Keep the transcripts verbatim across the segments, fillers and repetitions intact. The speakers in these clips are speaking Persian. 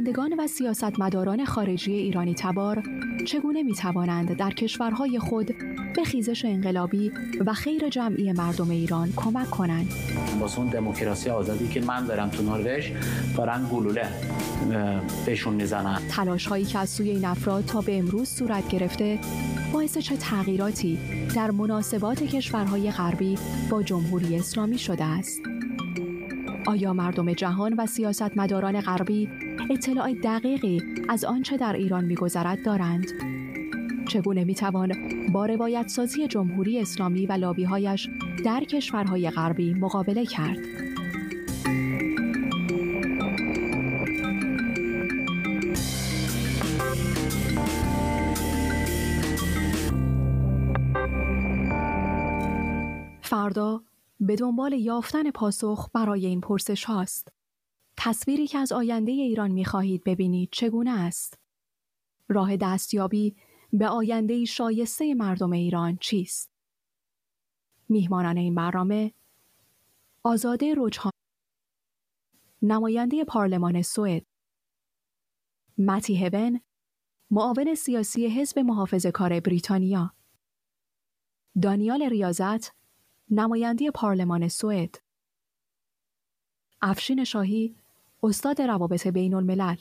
نمایندگان و سیاستمداران خارجی ایرانی تبار چگونه می‌توانند در کشورهای خود به خیزش انقلابی و خیر جمعی مردم ایران کمک کنند؟ واسه اون دموکراسی آزادی که من دارم تو نروژ دارن گلوله بهشون میزنن. تلاش‌هایی که از سوی این افراد تا به امروز صورت گرفته باعث چه تغییراتی در مناسبات کشورهای غربی با جمهوری اسلامی شده است؟ آیا مردم جهان و سیاستمداران غربی اطلاع دقیقی از آنچه در ایران می‌گذرد دارند؟ چگونه می‌توان با روایت‌سازی جمهوری اسلامی و لابی‌هایش در کشورهای غربی مقابله کرد؟ فردا به دنبال یافتن پاسخ برای این پرسش هاست. تصویری که از آینده ایران می خواهید ببینید چگونه است؟ راه دستیابی به آینده شایسته مردم ایران چیست؟ میهمانان این برنامه: آزاده رجحانی، نماینده پارلمان سوئد، متی هبن، معاون سیاسی حزب محافظه‌کار بریتانیا، دانیال ریاضت، نماینده پارلمان سوئد، افشین شاهی، استاد روابط بین الملل.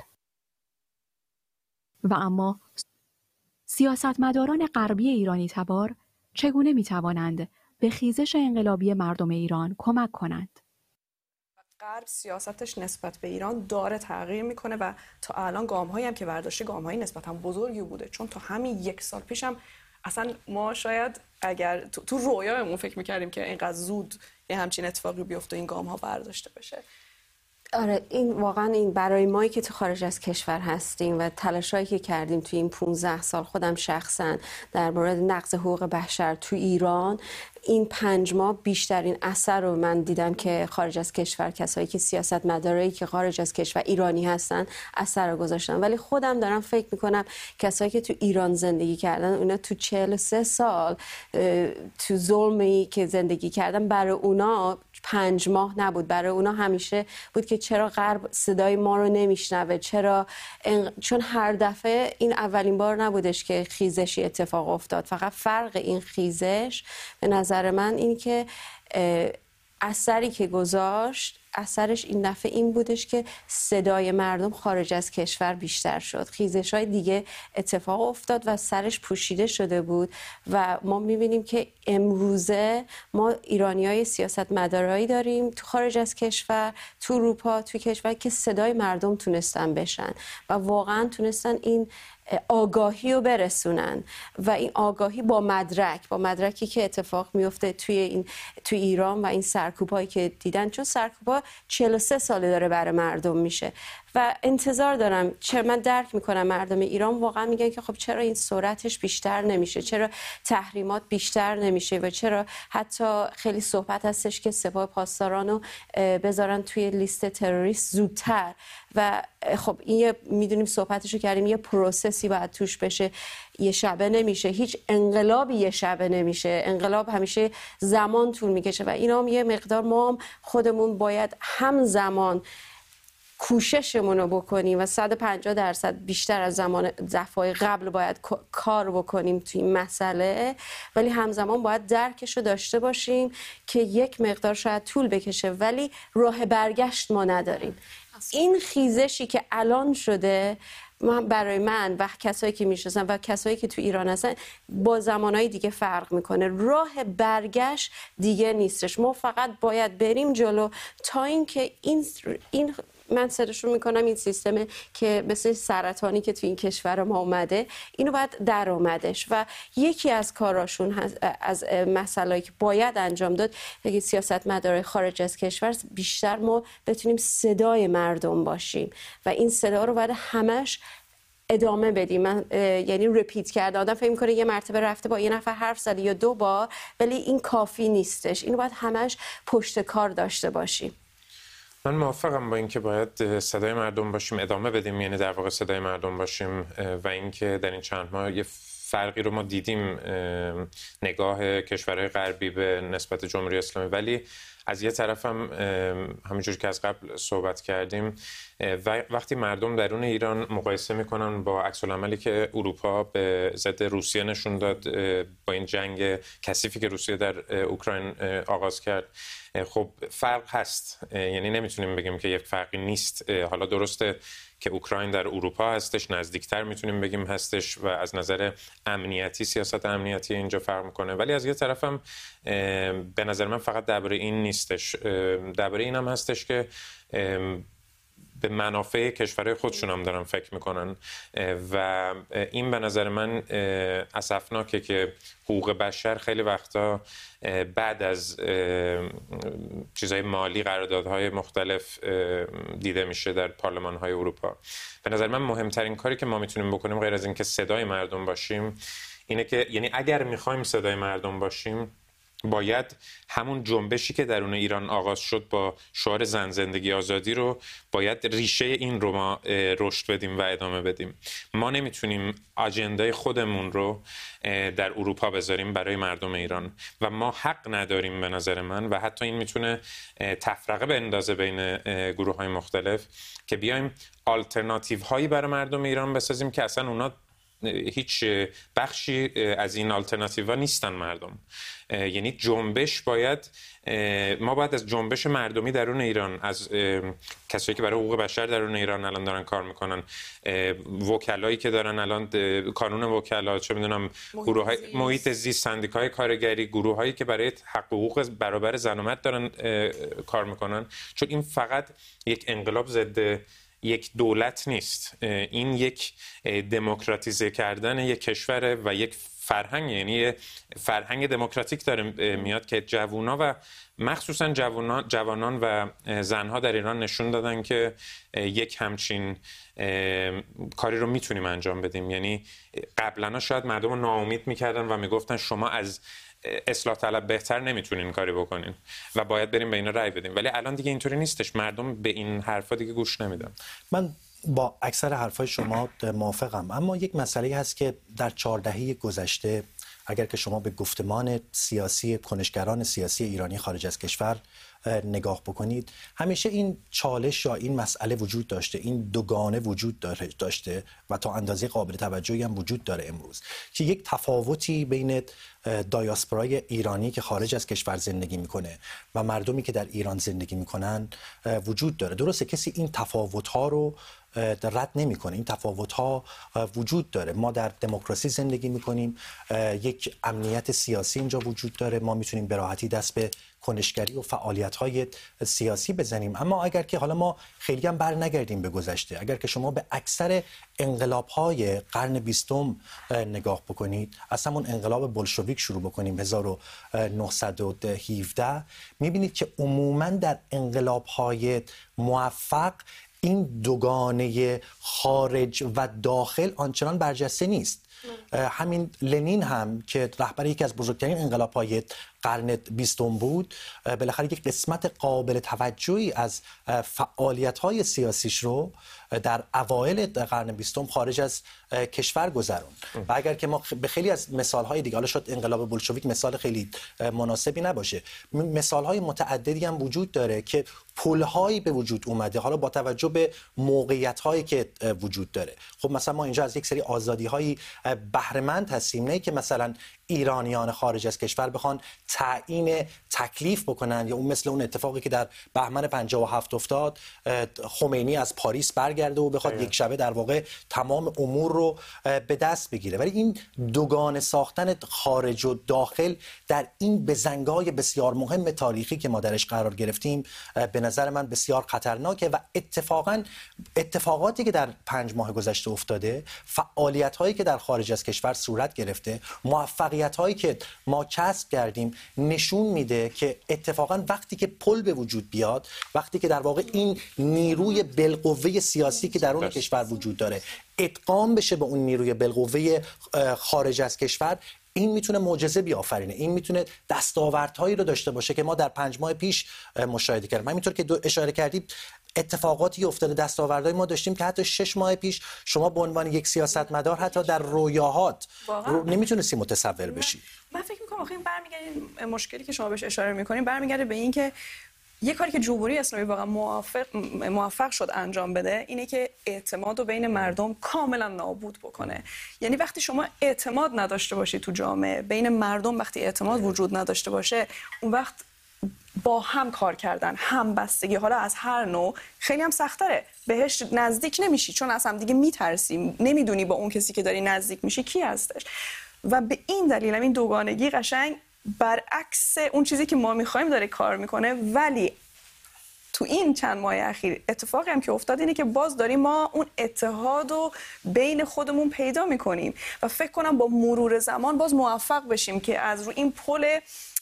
و اما سیاستمداران غربی ایرانی تبار چگونه می توانند به خیزش انقلابی مردم ایران کمک کنند؟ غرب سیاستش نسبت به ایران داره تغییر میکنه و تا الان گام‌هایی هم که برداشته گام‌های نسبتاً بزرگی بوده، چون تا همین یک سال پیشم اصلا ما شاید اگر تو, تو رویایمون فکر میکردیم که اینقدر زود یه همچین اتفاقی بیفته این گام ها برداشته بشه. آره، این واقعا این برای مایی که تو خارج از کشور هستیم و تلاشایی که کردیم تو این پانزده سال، خودم شخصا در مورد نقض حقوق بشر تو ایران، این پنج ماه بیشترین اثر رو من دیدم که خارج از کشور کسایی که سیاستمدارایی که خارج از کشور ایرانی هستن اثر رو گذاشتن. ولی خودم دارم فکر میکنم کسایی که تو ایران زندگی کردن، اونا تو چهل و سه سال تو ظلمی که زندگی کردن، برای اونا پنج ماه نبود، برای اونا همیشه بود که چرا غرب صدای ما رو نمیشنوه، چرا این... چون هر دفعه این اولین بار نبودش که خیزشی اتفاق افتاد. فقط فرق این خیزش به نظر من این که اثری که گذاشت، اثرش این دفعه این بودش که صدای مردم خارج از کشور بیشتر شد. خیزش‌های دیگه اتفاق افتاد و سرش پوشیده شده بود و ما می‌بینیم که امروزه ما ایرانیای سیاستمدارایی داریم تو خارج از کشور، تو اروپا، تو کشور که صدای مردم تونستن بشن و واقعا تونستن این آگاهی رو برسونن و این آگاهی با مدرک با مدرکی که اتفاق میفته توی این توی ایران و این سرکوبایی که دیدن، چون سرکوبا چهل و سه ساله داره برای مردم میشه و انتظار دارم. چرا من درک میکنم مردم ایران واقعا میگن که خب چرا این سرعتش بیشتر نمیشه، چرا تحریمات بیشتر نمیشه و چرا حتی خیلی صحبت هستش که سپاه پاسداران رو بذارن توی لیست تروریست زودتر و خب این یه میدونیم صحبتشو کردیم یه پروسسی باید توش بشه، یه شبه نمیشه، هیچ انقلابی یه شبه نمیشه، انقلاب همیشه زمان طول میکشه و اینا هم یه مقدار ما هم خودمون باید همزمان کوششمون رو بکنیم و صد و پنجاه درصد بیشتر از زمان دفعه قبل باید کار بکنیم توی این مسئله، ولی همزمان باید درکش رو داشته باشیم که یک مقدار شاید طول بکشه ولی راه برگشت ما نداریم. این خیزشی که الان شده برای من و کسایی که میشناسن و کسایی که تو ایران هستن با زمانهای دیگه فرق میکنه. راه برگشت دیگه نیستش. ما فقط باید بریم جلو تا اینکه این این من صداشون میکنم این سیستم که مثل سرطانی که تو این کشور ما اومده، اینو باید در اومدش و یکی از کاراشون از مسائلی که باید انجام داد که سیاستمدارای خارج از کشور بیشتر ما بتونیم صدای مردم باشیم و این صدا رو باید همش ادامه بدیم. من یعنی ریپیت کرده، آدم فکر می‌کنه یه مرتبه رفته با یه نفر حرف زده یا دو بار، ولی این کافی نیستش. اینو باید همش پشت کار داشته باشیم. من موافقم با اینکه باید صدای مردم باشیم، ادامه بدیم، یعنی در واقع صدای مردم باشیم و اینکه در این چند ماه یه فرقی رو ما دیدیم نگاه کشورهای غربی به نسبت جمهوری اسلامی، ولی از یه طرف هم همونجور که از قبل صحبت کردیم وقتی مردم درون ایران مقایسه میکنن با عکس العملی که اروپا به ضد روسیه نشون داد با این جنگ کثیفی که روسیه در اوکراین آغاز کرد، خب فرق هست. یعنی نمیتونیم بگیم که یک فرقی نیست. حالا درسته که اوکراین در اروپا هستش، نزدیکتر میتونیم بگیم هستش و از نظر امنیتی سیاست امنیتی اینجا فرق میکنه، ولی از یه طرف هم به نظر من فقط درباره این نیستش، درباره این هم هستش که به منافع کشورهای خودشون هم دارن فکر میکنن و این به نظر من اسفناکه که حقوق بشر خیلی وقتا بعد از چیزهای مالی، قراردادهای مختلف دیده میشه در پارلمان‌های اروپا. به نظر من مهمترین کاری که ما میتونیم بکنیم غیر از اینکه صدای مردم باشیم اینه که یعنی اگر میخوایم صدای مردم باشیم باید همون جنبشی که درون ایران آغاز شد با شعار زن زندگی آزادی رو باید ریشه این رو ما رشد بدیم و ادامه بدیم. ما نمیتونیم آجندای خودمون رو در اروپا بذاریم برای مردم ایران و ما حق نداریم به نظر من و حتی این میتونه تفرقه بندازه بین گروه های مختلف که بیایم آلترناتیو هایی برای مردم ایران بسازیم که اصلا اونا هیچ بخشی از این آلترناتیوها نیستن مردم. یعنی جنبش باید ما باید از جنبش مردمی درون ایران، از کسایی که برای حقوق بشر درون ایران الان دارن کار میکنن، وکلایی که دارن الان کانون وکلا، چه میدونم گروه‌های محیط زیست، سندیکای کارگری، گروهایی که برای حقوق برابر زن و مرد دارن کار میکنن، چون این فقط یک انقلاب ضد یک دولت نیست، این یک دموکراتیزه کردن یک کشور و یک فرهنگ، یعنی فرهنگ دموکراتیک داره میاد که جوونا و مخصوصا جوانان, جوانان و زنها در ایران نشون دادن که یک همچین کاری رو میتونیم انجام بدیم. یعنی قبلا شاید مردم رو ناامید میکردن و میگفتن شما از اصلاح طلب بهتر نمیتونین کاری بکنین و باید بریم به اینا رأی بدیم، ولی الان دیگه اینطوری نیستش. مردم به این حرفا دیگه گوش نمیدن. من با اکثر حرفای شما موافقم، اما یک مسئله هست که در چهار دهه گذشته اگر که شما به گفتمان سیاسی کنشگران سیاسی ایرانی خارج از کشور نگاه بکنید، همیشه این چالش یا این مسئله وجود داشته، این دوگانه وجود داشته و تا اندازه قابل توجهی هم وجود داره امروز که یک تفاوتی بین دایاسپورای ایرانی که خارج از کشور زندگی میکنه و مردمی که در ایران زندگی میکنن وجود داره. درسته کسی این تفاوت‌ها رو رد نمی‌کنه، این تفاوت‌ها وجود داره. ما در دموکراسی زندگی می‌کنیم، یک امنیت سیاسی اینجا وجود داره، ما می‌تونیم به راحتی دست به کنشگری و فعالیت‌های سیاسی بزنیم. اما اگر که حالا ما خیلی هم بر نگردیم به گذشته، اگر که شما به اکثر انقلاب‌های قرن بیستم نگاه بکنید، از همون انقلاب بولشویک شروع بکنیم هزار و نهصد و هفده، می‌بینید که عموماً در انقلاب‌های موفق این دوگانه خارج و داخل آنچنان برجسته نیست. همین لنین هم که رهبر یکی از بزرگترین انقلاب‌های قرن بیستم بود، بالاخره یک قسمت قابل توجهی از فعالیت‌های سیاسیش رو در اوایل قرن بیستم خارج از کشور گذروند. و اگر که ما به خیلی از مثال‌های دیگه، حالا شاید انقلاب بولشویک مثال خیلی مناسبی نباشه، مثال‌های متعددی هم وجود داره که پل‌هایی به وجود اومده حالا با توجه به موقعیت‌هایی که وجود داره. خب مثلا ما اینجا از یک سری آزادی‌های بهره‌مند هستیم، نه که مثلا ایرانیان خارج از کشور بخوان تعیین تکلیف بکنن، یا اون مثل اون اتفاقی که در بهمن پنجاه و هفت افتاد، خمینی از پاریس برگرده و بخواد یک شبه در واقع تمام امور رو به دست بگیره. ولی این دوگانه ساختن خارج و داخل در این بزنگای بسیار مهم تاریخی که ما درش قرار گرفتیم به نظر من بسیار خطرناکه و اتفاقا اتفاقاتی که در پنج ماه گذشته افتاده، فعالیت هایی که در خارج از کشور صورت گرفته، موفقیت هایی که ما کسب کردیم نشون میده که اتفاقا وقتی که پل به وجود بیاد، وقتی که در واقع این نیروی بالقوه سیاسی که در اون کشور وجود داره ادغام بشه به اون نیروی بالقوه خارج از کشور، این میتونه معجزه بیافرینه، این میتونه دستاوردهایی رو داشته باشه که ما در پنج ماه پیش مشاهده کردیم. من اینطور که اشاره کردید اتفاقاتی افتاده، دستاوردهای ما داشتیم که حتی شش ماه پیش شما به عنوان یک سیاستمدار حتی در رویاهات رو نمیتونستی متصور بشی. من فکر می‌کنم آخه این برمیگرده، مشکلی که شما بهش اشاره می‌کنین برمیگرده به این که یه کاری که جمهوری اسلامی واقعا موفق موفق شد انجام بده اینه که اعتماد رو بین مردم کاملا نابود بکنه. یعنی وقتی شما اعتماد نداشته باشی تو جامعه، بین مردم وقتی اعتماد وجود نداشته باشه، اون وقت با هم کار کردن، همبستگی، حالا از هر نوع، خیلی هم سخت‌تره. بهش نزدیک نمیشی چون از هم دیگه میترسی، نمیدونی با اون کسی که داری نزدیک میشی کی هستش. و به این دلیل هم این دوگانگی قشنگ برعکس اون چیزی که ما می‌خوایم داره کار میکنه. ولی تو این چند ماه اخیر اتفاقی هم که افتاد اینه که باز داریم ما اون اتحاد رو بین خودمون پیدا میکنیم و فکر کنم با مرور زمان باز موفق بشیم که از رو این پل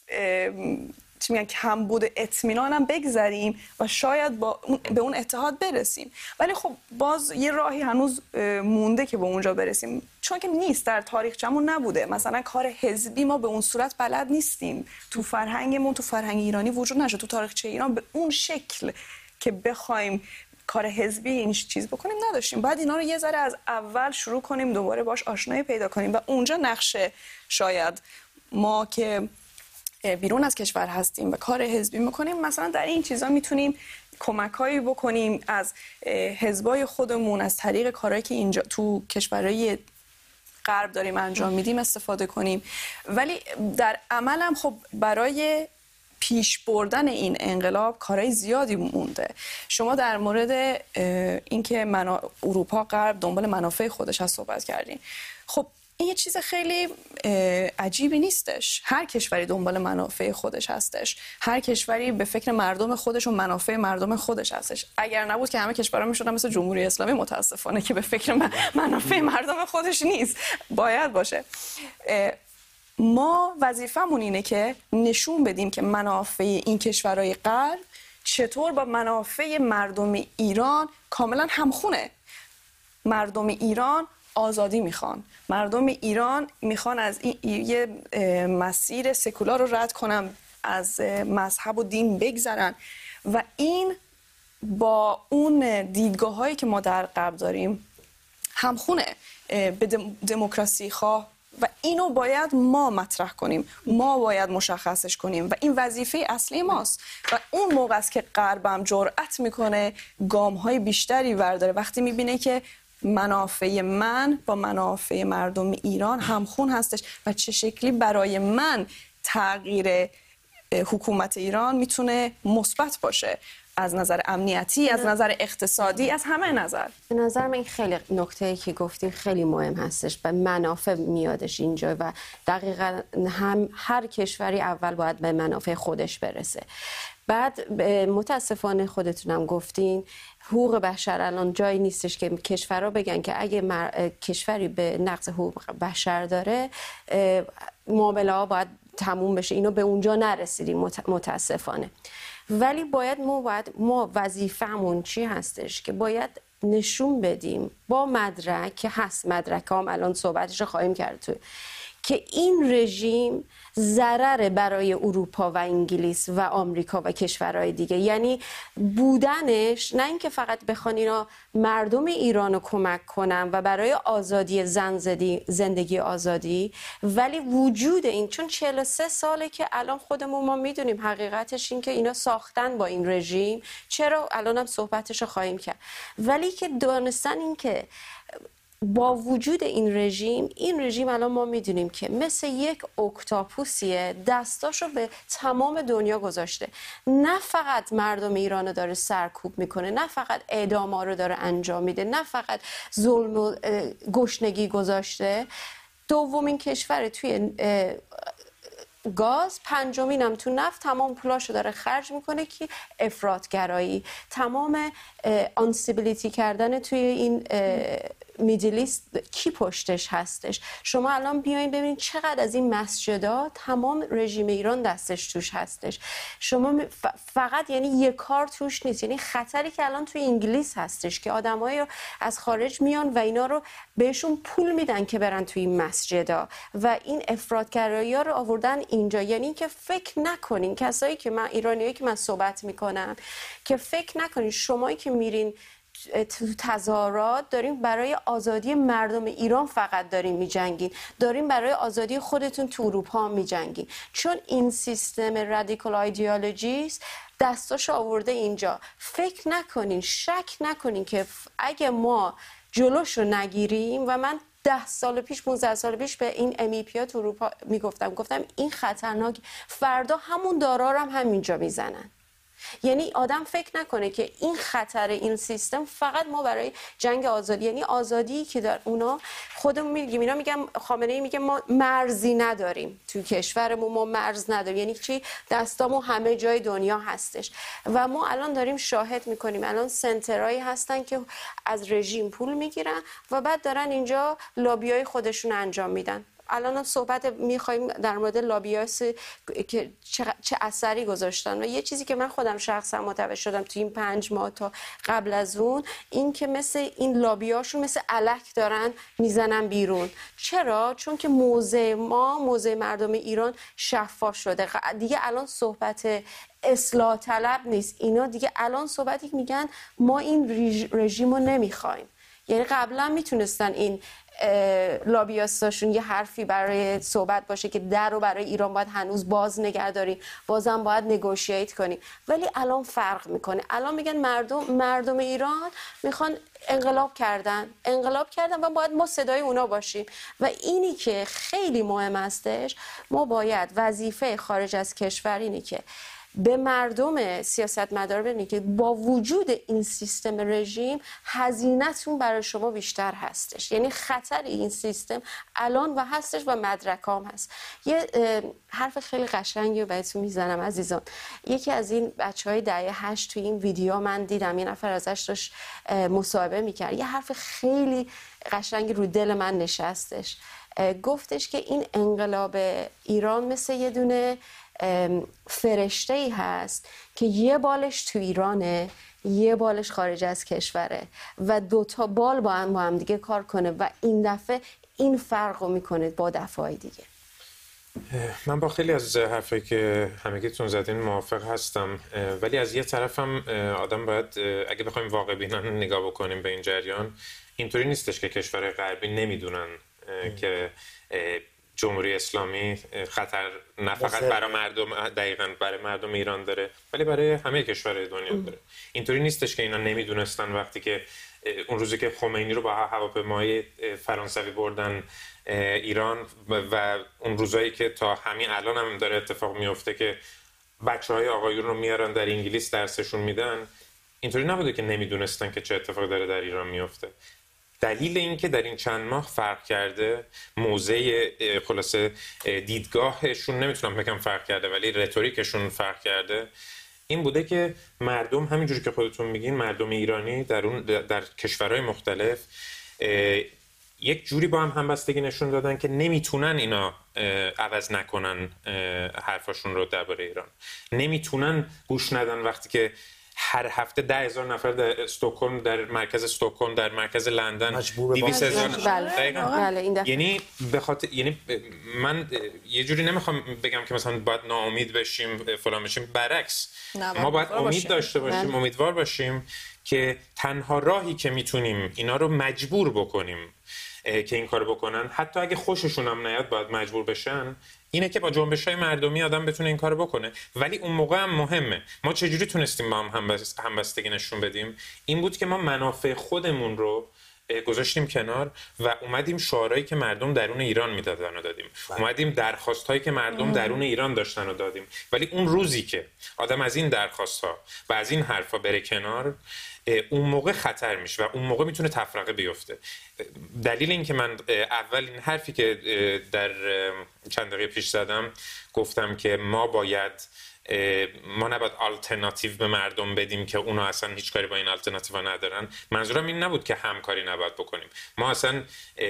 چی میگن کمبود اطمینان هم بگذریم و شاید با اون به اون اتحاد برسیم. ولی خب باز یه راهی هنوز مونده که به اونجا برسیم، چون که نیست، در تاریخچمون نبوده. مثلا کار حزبی ما به اون صورت بلد نیستیم، تو فرهنگمون، تو فرهنگ ایرانی وجود نشد، تو تاریخچه ایران به اون شکل که بخوایم کار حزبی این چیز بکنیم نداشتیم. بعد اینا رو یه ذره از اول شروع کنیم، دوباره باش آشنایی پیدا کنیم و اونجا نقشه شاید ما که بیرون از کشور هستیم و کار حزبی میکنیم مثلا در این چیزا میتونیم کمک‌هایی بکنیم از حزبای خودمون، از طریق کارهایی که اینجا تو کشورهای غرب داریم انجام میدیم استفاده کنیم. ولی در عمل هم خب برای پیش بردن این انقلاب کارهای زیادی مونده. شما در مورد اینکه منا... اروپا غرب دنبال منافع خودش هست صحبت کردین. خب این یه چیز خیلی عجیبی نیستش. هر کشوری دنبال منافع خودش هستش، هر کشوری به فکر مردم خودش و منافع مردم خودش هستش. اگر نبود که همه کشورها میشدن مثل جمهوری اسلامی، متاسفانه که به فکر منافع مردم خودش نیست، باید باشه. ما وظیفمون اینه که نشون بدیم که منافع این کشورهای غرب چطور با منافع مردم ایران کاملا همخونه. مردم ایران آزادی میخوان، مردم ایران میخوان از این یه مسیر سکولار رو رد کنن، از مذهب و دین بگذرن و این با اون دیدگاه هایی که ما در غرب داریم همخونه به دموکراسی خواه و اینو باید ما مطرح کنیم، ما باید مشخصش کنیم و این وظیفه اصلی ماست. و اون موقع است که غرب هم جرأت میکنه گام های بیشتری برداره وقتی میبینه که منافع من با منافع مردم ایران همخون هستش و چه شکلی برای من تغییر حکومت ایران میتونه مثبت باشه، از نظر امنیتی، از نظر اقتصادی، از همه نظر. به نظر من این خیلی نکته‌ای که گفتیم خیلی مهم هستش و منافع میادش اینجا و دقیقاً هم هر کشوری اول باید به منافع خودش برسه. بعد متاسفانه خودتونم گفتین حقوق بشر الان جایی نیستش که کشورها بگن که اگه مر... کشوری به نقض حقوق بشر داره معامله ها باید تموم بشه. اینو به اونجا نرسیدیم متاسفانه. ولی باید ما باید ما وظیفمون چی هستش که باید نشون بدیم با مدرک که هست، مدرک هم الان صحبتش رو خواهیم کرد تو، که این رژیم ضرر برای اروپا و انگلیس و آمریکا و کشورهای دیگه. یعنی بودنش نه اینکه فقط بخوان اینا مردم ایران رو کمک کنن و برای آزادی زن زندگی آزادی، ولی وجود این، چون چهل و سه ساله که الان خودمون ما میدونیم حقیقتش این که اینا ساختن با این رژیم، چرا الان هم صحبتش رو خواهیم کرد، ولی که دانستن این که با وجود این رژیم، این رژیم الان ما میدونیم که مثل یک اکتاپوسیه، دستاشو به تمام دنیا گذاشته. نه فقط مردم ایران رو داره سرکوب میکنه، نه فقط اعداما رو داره انجام میده، نه فقط ظلم و گشنگی گذاشته. دومین کشور توی گاز، پنجمین هم تو نفت، تمام پولاشو داره خرج میکنه که افراطگرایی، تمام آنسیبیلیتی کردن توی این میدلیست کی پشتش هستش. شما الان بیاین ببینید چقدر از این مسجدها تمام رژیم ایران دستش توش هستش. شما فقط یعنی یک کار توش نیست، یعنی خطری که الان توی انگلیس هستش که آدمایی از خارج میان و اینا رو بهشون پول میدن که برن توی این مسجدها و این افراطگرایی‌ها رو آوردن اینجا. یعنی که فکر نکنین کسایی که من ایرانیایی که من صحبت میکنم که فکر نکنین شمایی که میرین تو تظاهرات داریم برای آزادی مردم ایران فقط داریم میجنگین، داریم برای آزادی خودتون تو اروپا میجنگین، چون این سیستم رادیکال ایدئولوژیست دستاش آورده اینجا. فکر نکنین، شک نکنین که اگه ما جلوشو نگیریم، و من ده سال پیش پونزده سال پیش به این ام ای پی ها تو اروپا میگفتم گفتم این خطرناک، فردا همون دارا رو هم همینجا میزنن. یعنی آدم فکر نکنه که این خطر این سیستم فقط ما برای جنگ آزادی، یعنی آزادی که در اونا خودمون میگیم، اینا میگم خامنه ای میگه ما مرزی نداریم تو کشورمون، ما مرز نداریم. یعنی چی؟ دستامون همه جای دنیا هستش و ما الان داریم شاهد میکنیم الان سنترایی هستن که از رژیم پول میگیرن و بعد دارن اینجا لابیای خودشون انجام میدن. الان صحبت میخوایم در مورد لابیاس که چه اثری گذاشتن و یه چیزی که من خودم شخصا متوجه شدم تو این پنج ماه تا قبل از اون، این که مثل این لابیاشون مثل الک دارن میزنن بیرون. چرا؟ چون که موضع ما، موضع مردم ایران شفاف شده دیگه. الان صحبت اصلاح طلب نیست، اینا دیگه الان صحبتی میگن ما این رژیم رو نمیخوایم. یعنی قبلا میتونستن این لابیاستاشون یه حرفی برای صحبت باشه که در رو برای ایران باید هنوز باز نگه داریم، بازم باید نگوشییت کنیم، ولی الان فرق میکنه. الان میگن مردم مردم ایران میخوان انقلاب کردن انقلاب کردن و باید ما صدای اونا باشیم. و اینی که خیلی مهم هستش، ما باید وظیفه خارج از کشور اینی که به مردم سیاستمدار بگیم که با وجود این سیستم رژیم هزینه‌تون برای شما بیشتر هستش. یعنی خطر این سیستم الان و هستش و مدرکام هست. یه حرف خیلی قشنگی رو بهتون میزنم عزیزان. یکی از این بچهای دهه هشت توی این ویدیو من دیدم، یه نفر ازش داشت مصاحبه میکرد، یه حرف خیلی قشنگی رو دل من نشستش. گفتش که این انقلاب ایران مثل یه دونه فرشته ای هست که یه بالش تو ایرانه، یه بالش خارج از کشوره و دوتا بال با هم با هم دیگه کار کنه و این دفعه این فرق رو میکنه با دفعه دیگه. من با خیلی از حرفایی که همگیتون زدین موافق هستم، ولی از یه طرفم آدم باید اگه بخوایم واقع بینانه نگاه بکنیم به این جریان، اینطوری نیستش که کشورهای غربی نمیدونن که جمهوری اسلامی خطر نه فقط برای مردم، دقیقاً برای مردم ایران داره، ولی برای همه کشورهای دنیا داره. اینطوری نیستش که اینا نمیدونستن وقتی که اون روزی که خمینی رو با هواپیمای فرانسوی بردن ایران و اون روزایی که تا همین الان هم داره اتفاق میفته که بچهای آقایون رو میارن در انگلیس درسشون میدن، اینطوری نبوده که نمیدونستن که چه اتفاقی داره در ایران میفته. دلیل این که در این چند ماه فرق کرده، موضع خلاصه دیدگاهشون نمیتونم بگم فرق کرده ولی رتوریکشون فرق کرده، این بوده که مردم همینجوری که خودتون میگین، مردم ایرانی در اون در کشورهای مختلف یک جوری با هم همبستگی نشون دادن که نمیتونن اینا عوض نکنن حرفاشون رو درباره ایران، نمیتونن گوش ندن وقتی که هر هفته ده هزار نفر در استکهلم، در مرکز استکهلم، در مرکز لندن دویست هزار بله. یعنی به خاطر یعنی من یه جوری نمیخوام بگم که مثلا باید ناامید بشیم فلان بشیم، برعکس ما باید امید باشیم. داشته باشیم بله. امیدوار باشیم که تنها راهی که میتونیم اینا رو مجبور بکنیم که این کارو بکنن، حتی اگه خوششون هم نیاد باید مجبور بشن، اینه که با جنبش‌های مردمی آدم بتونه این کارو بکنه. ولی اون موقع هم مهمه ما چجوری تونستیم با هم همبستگی نشون بدیم، این بود که ما منافع خودمون رو گذاشتیم کنار و اومدیم شعارهایی که مردم درون ایران میدادن و دادیم، اومدیم درخواستایی که مردم درون ایران داشتن و دادیم. ولی اون روزی که آدم از این درخواست‌ها و از این حرفا بره کنار، اون موقع خطر میشه و اون موقع میتونه تفرقه بیفته. دلیل این که من اولین حرفی که در چند دقیقه پیش زدم گفتم که ما باید ما نباید آلترناتیو به مردم بدیم که اونا اصلا هیچ کاری با این آلترناتیو ندارن. منظورم این نبود که همکاری نباید بکنیم. ما اصلا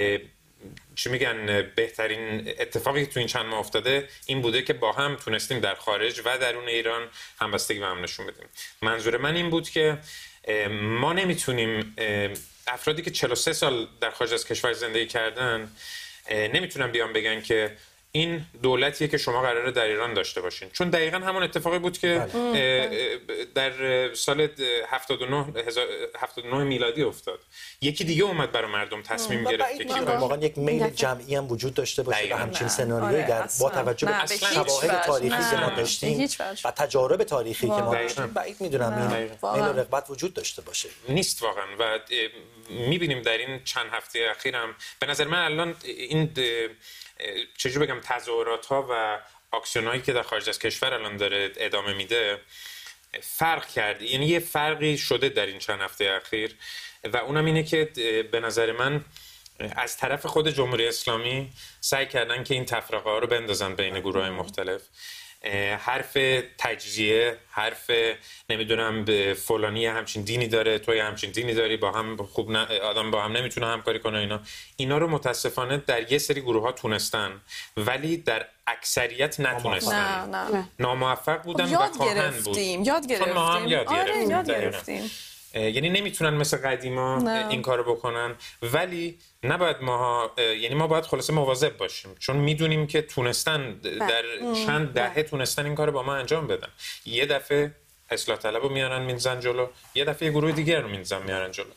چی میگن بهترین اتفاقی که تو این چند ماه افتاده این بوده که با هم تونستیم در خارج و درون ایران همبستگی به هم نشون بدیم. منظور من این بود که ما نمیتونیم، افرادی که چهل و سه سال در خارج از کشور زندگی کردن نمیتونن بیان بگن که این دولتیه که شما قراره در ایران داشته باشین، چون دقیقاً همون اتفاقی بود که در سال هفتاد و نه میلادی افتاد. یکی دیگه اومد برای مردم تصمیم گرفت که واقعا یک میل جمعی هم وجود داشته باشه و همچین سناریویی در با توجه به شواهد تاریخی که ما داشتیم و تجارب تاریخی که ما داشتیم بعید میدونم این میل و رغبت وجود داشته باشه. نیست واقعا. و میبینیم در این چند هفته اخیرم به نظر من الان این چجوری بگم تظاهرات ها و اکسیون هایی که در خارج از کشور الان داره ادامه میده فرق کرد. یعنی یه فرقی شده در این چند هفته اخیر و اونم اینه که به نظر من از طرف خود جمهوری اسلامی سعی کردن که این تفرقه ها رو بندازن بین گروه های مختلف. حرف تجزیه، حرف نمیدونم به فلانی همچین دینی داره، توی همچین دینی داری، با هم خوب ن... آدم با هم نمیتونه همکاری کنه، اینا اینا رو متاسفانه در یه سری گروه ها تونستن ولی در اکثریت نتونستن. نه نه. ناموفق بودن و خواهند بود. یاد گرفتیم. ما هم یاد آره گرفتیم. یاد گرفتیم. یعنی نمیتونن مثل قدیما این کارو بکنن ولی نباید ما یعنی ما باید خلاصه مواظب باشیم چون میدونیم که تونستن در چند دهه تونستن این کارو با ما انجام بدن. یه دفعه اصلاح طلبو میارن میندازن جلو، یه دفعه گروه دیگر رو میندازن میارن جلو.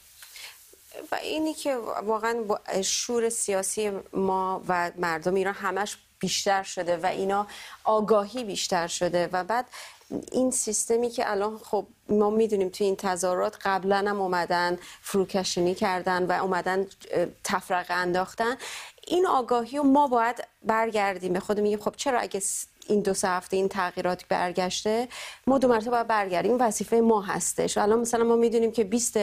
و اینی که واقعا شور سیاسی ما و مردم ایران همش بیشتر شده و اینا آگاهی بیشتر شده و بعد این سیستمی که الان خب ما میدونیم توی این تظاهرات قبلا هم اومدن فروکشنی کردن و اومدن تفرقه انداختن، این آگاهی رو ما باید برگردیم به خودمون میگیم خب چرا اگه این دو سه هفته این تغییرات برگشته ما دو مرتبه باید برگردیم، وظیفه ما هستش. الان مثلا ما میدونیم که بیست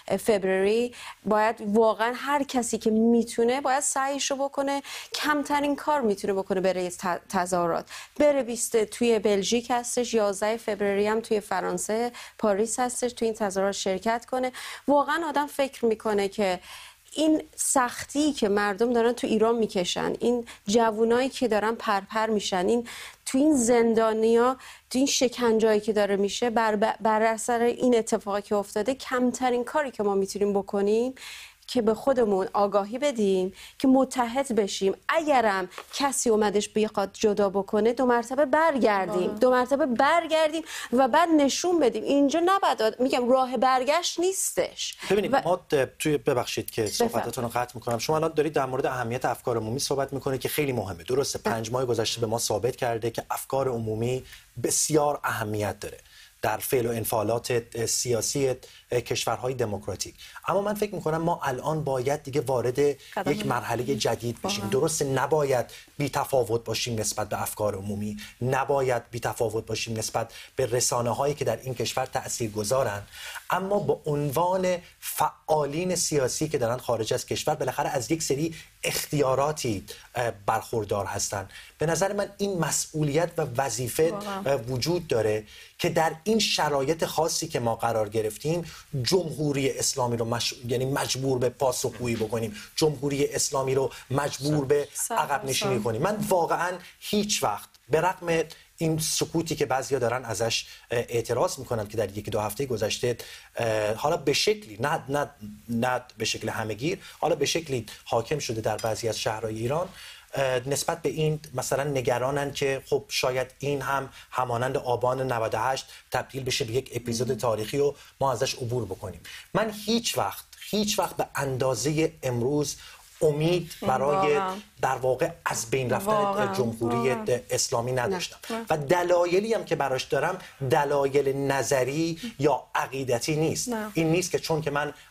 فوریه باید واقعا هر کسی که میتونه باید سعیشو بکنه، کمترین کار میتونه بکنه برای تظاهرات بره. بیست توی بلژیک هستش، یازده فوریه هم توی فرانسه پاریس هستش، توی این تظاهرات شرکت کنه. واقعا آدم فکر میکنه که این سختی که مردم دارن تو ایران میکشن، این جوانایی که دارن پرپر میشن، این تو این زندانیا، تو این شکنجایی که داره میشه بر, بر اثر این اتفاقی که افتاده، کمترین کاری که ما میتونیم بکنیم که به خودمون آگاهی بدیم که متحد بشیم. اگرم کسی اومدش بخواد جدا بکنه دو مرتبه برگردیم دو مرتبه برگردیم و بعد نشون بدیم اینجا نباید، میگم راه برگشت نیستش. ببینید و... ما توی ببخشید که صحبتتون رو قطع میکنم، شما الان دارید در مورد اهمیت افکار عمومی صحبت میکنید که خیلی مهمه. درسته پنج ماه گذشته به ما ثابت کرده که افکار عمومی بسیار اهمیت داره در فعل و انفعالات سیاسی کشورهای دموکراتیک. اما من فکر میکنم ما الان باید دیگه وارد یک مرحله جدید بشیم. درسته نباید بی تفاوت باشیم نسبت به افکار عمومی، نباید بی تفاوت باشیم نسبت به رسانه هایی که در این کشور تأثیر گذارن، اما با عنوان فعالین سیاسی که دارن خارج از کشور بالاخره از یک سری اختیاراتی برخوردار هستن. به نظر من این مسئولیت و وظیفه وجود داره که در این شرایط خاصی که ما قرار گرفتیم جمهوری اسلامی رو مش... یعنی مجبور به پاسخگویی بکنیم، جمهوری اسلامی رو مجبور به عقب نشینی کنیم. من واقعا هیچ وقت به رغم این سکوتی که بعضیا دارن ازش اعتراض میکنن که در یکی دو هفته گذشته حالا به شکلی نه نه نه به شکل همهگیر، حالا به شکلی حاکم شده در بعضی از شهرهای ایران، نسبت به این مثلا نگرانن که خب شاید این هم همانند آبان نود و هشت تبدیل بشه به یک اپیزود تاریخی و ما ازش عبور بکنیم. من هیچ وقت هیچ وقت به اندازه امروز امید برای در واقع از بین رفتن جمهوری اسلامی نداشتم و دلایلی هم که براش دارم دلایل نظری یا عقیدتی نیست. نه. این نیست که چون که من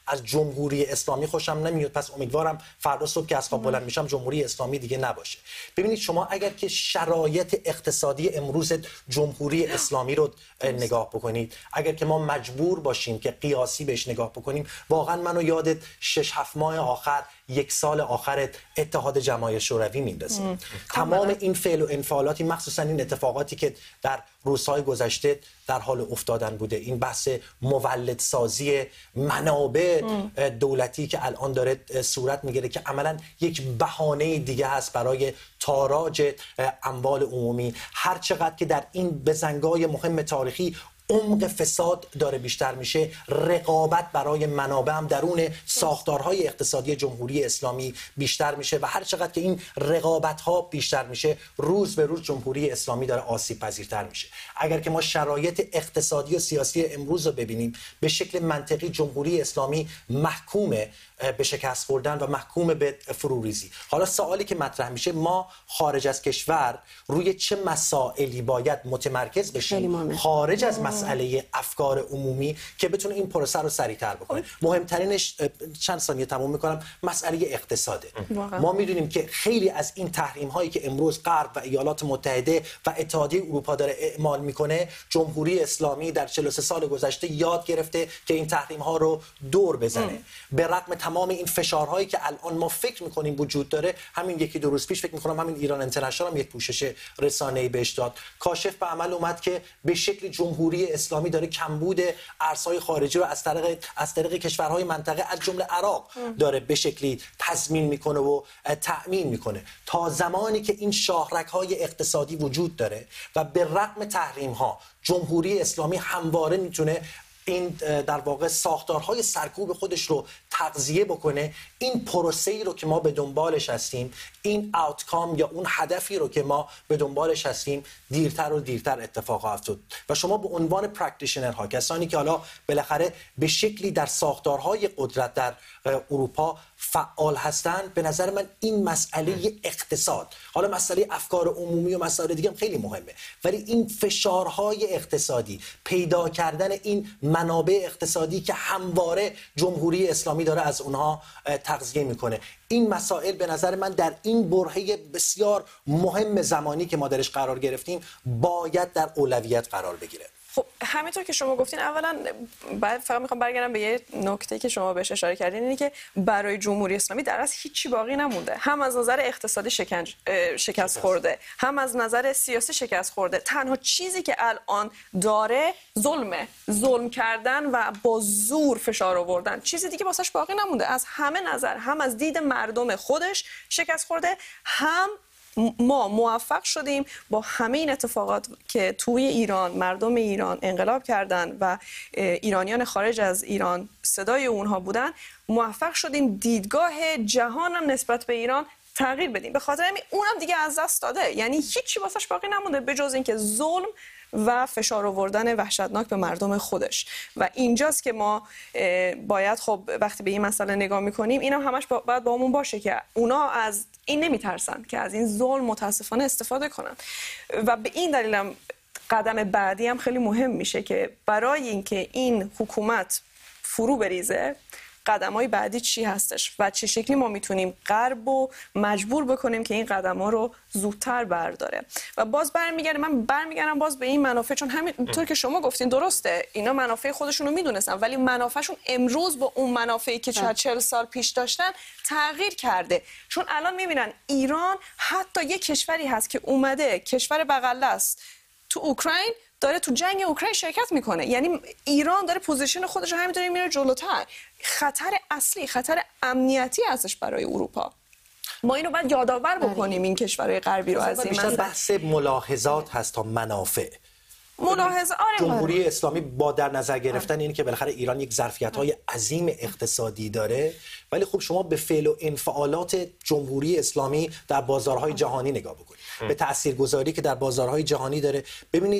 از جمهوری اسلامی خوشم نمیاد، پس امیدوارم فردا صبح که از خواب بلند میشم جمهوری اسلامی دیگه نباشه. ببینید شما اگر که شرایط اقتصادی امروز جمهوری اسلامی رو نگاه بکنید، اگر که ما مجبور باشیم که قیاسی بهش نگاه بکنیم، واقعا منو یادت شش هفت ماه آخر، یک سال آخر اتحاد جماهیر شوروی میندازه. تمام این فعل و انفعالاتی، مخصوصا این اتفاقاتی که در روزهای گذشته در حال افتادن بوده، این بحث مولدسازی منابع دولتی که الان داره صورت میگیره که عملا یک بهانه دیگه هست برای تاراج اموال عمومی، هر چقدر که در این بزنگای مهم تاریخی عمق فساد داره بیشتر میشه، رقابت برای منابع هم درون ساختارهای اقتصادی جمهوری اسلامی بیشتر میشه و هر چقدر که این رقابت ها بیشتر میشه، روز به روز جمهوری اسلامی داره آسیب پذیرتر میشه. اگر که ما شرایط اقتصادی و سیاسی امروز رو ببینیم، به شکل منطقی جمهوری اسلامی محکومه به شکست خوردن و محکوم به فروریزی. حالا سوالی که مطرح میشه، ما خارج از کشور روی چه مسائلی باید متمرکز بشیم خارج از مسئله افکار عمومی که بتونه این پروسه رو سریعتر بکنه؟ مهمترینش، چند ثانیه تموم میکنم، مسئله اقتصاده. ما میدونیم که خیلی از این تحریم هایی که امروز غرب و ایالات متحده و اتحادیه اروپا داره اعمال میکنه، جمهوری اسلامی در چهل و سه سال گذشته یاد گرفته که این تحریم ها رو دور بزنه. به رغم تمام این فشارهایی که الان ما فکر میکنیم وجود داره، همین یکی دو روز پیش فکر میکنم همین ایران اینترنشنال هم یک پوشش رسانه‌ای بهش داد، کاشف به عمل اومد که به شکل جمهوری اسلامی داره کمبود ارزهای خارجی رو از طریق از طریق کشورهای منطقه از جمله عراق داره به شکلی تضمین میکنه و تأمین میکنه. تا زمانی که این شاهرگ‌های اقتصادی وجود داره و به رغم تحریم‌ها جمهوری اسلامی همواره میتونه این در واقع ساختارهای سرکوب خودش رو تغذیه بکنه، این پروسه‌ای رو که ما به دنبالش هستیم، این آوتکام یا اون هدفی رو که ما به دنبالش هستیم، دیرتر و دیرتر اتفاق افتاد. و شما به عنوان پرکتیشنرها، کسانی که حالا بالاخره به شکلی در ساختارهای قدرت در اروپا فعال هستند، به نظر من این مسئله اقتصاد، حالا مسئله افکار عمومی و مسائل دیگه هم خیلی مهمه، ولی این فشارهای اقتصادی، پیدا کردن این منابع اقتصادی که همواره جمهوری اسلامی داره از اونها تغذیه میکنه، این مسائل به نظر من در این برهه بسیار مهم زمانی که ما درش قرار گرفتیم باید در اولویت قرار بگیره. خب همینطور که شما گفتین، اولا بعد فقط میخوام برگردم به یه نکته که شما بهش اشاره کردین، اینه که برای جمهوری اسلامی در اصل هیچی باقی نمونده. هم از نظر اقتصادی شکنج شکست خورده، هم از نظر سیاسی شکست خورده. تنها چیزی که الان داره ظلمه، ظلم کردن و با زور فشار آوردن. چیزی دیگه واسش باقی نمونده. از همه نظر، هم از دید مردم خودش شکست خورده، هم ما موفق شدیم با همه این اتفاقات که توی ایران مردم ایران انقلاب کردن و ایرانیان خارج از ایران صدای اونها بودن، موفق شدیم دیدگاه جهانم نسبت به ایران تغییر بدیم. به خاطر همین اونم دیگه از دست داده، یعنی هیچی واسش باقی نمونده به جز اینکه ظلم و فشار آوردن وحشتناک به مردم خودش. و اینجاست که ما باید خب وقتی به این مسئله نگاه میکنیم، اینا همش باید با همون باشه که اونا از این نمیترسن که از این ظلم متاسفانه استفاده کنن. و به این دلیل هم قدم بعدی هم خیلی مهم میشه که برای اینکه این حکومت فرو بریزه، قدم‌های بعدی چی هستش و چه شکلی ما میتونیم غرب رو مجبور بکنیم که این قدم‌ها رو زودتر برداره. و باز برمیگردم من برمیگردم باز به این منافع، چون همینطور که شما گفتین درسته، اینا منافع خودشون رو میدونستن، ولی منافعشون امروز با اون منافعی که چهل سال پیش داشتن تغییر کرده. چون الان میبینن ایران حتی یک کشوری هست که اومده، کشور بغل است، تو اوکراین داره تو جنگ اوکراین شرکت میکنه. یعنی ایران داره پوزیشن خودش رو همینطوری میره جلوتر. خطر اصلی، خطر امنیتی هستش برای اروپا. ما اینو باید یادآور بکنیم این کشورهای غربی رو از این بیشتر بحث ملاحظات هست تا منافع. ملاحظه آره جمهوری اسلامی با در نظر گرفتن این که بالاخره ایران یک ظرفیت‌های عظیم اقتصادی داره، ولی خب شما به فعل و انفعالات جمهوری اسلامی در بازارهای جهانی نگاه بکنید، به تاثیرگذاری که در بازارهای جهانی داره. ببینید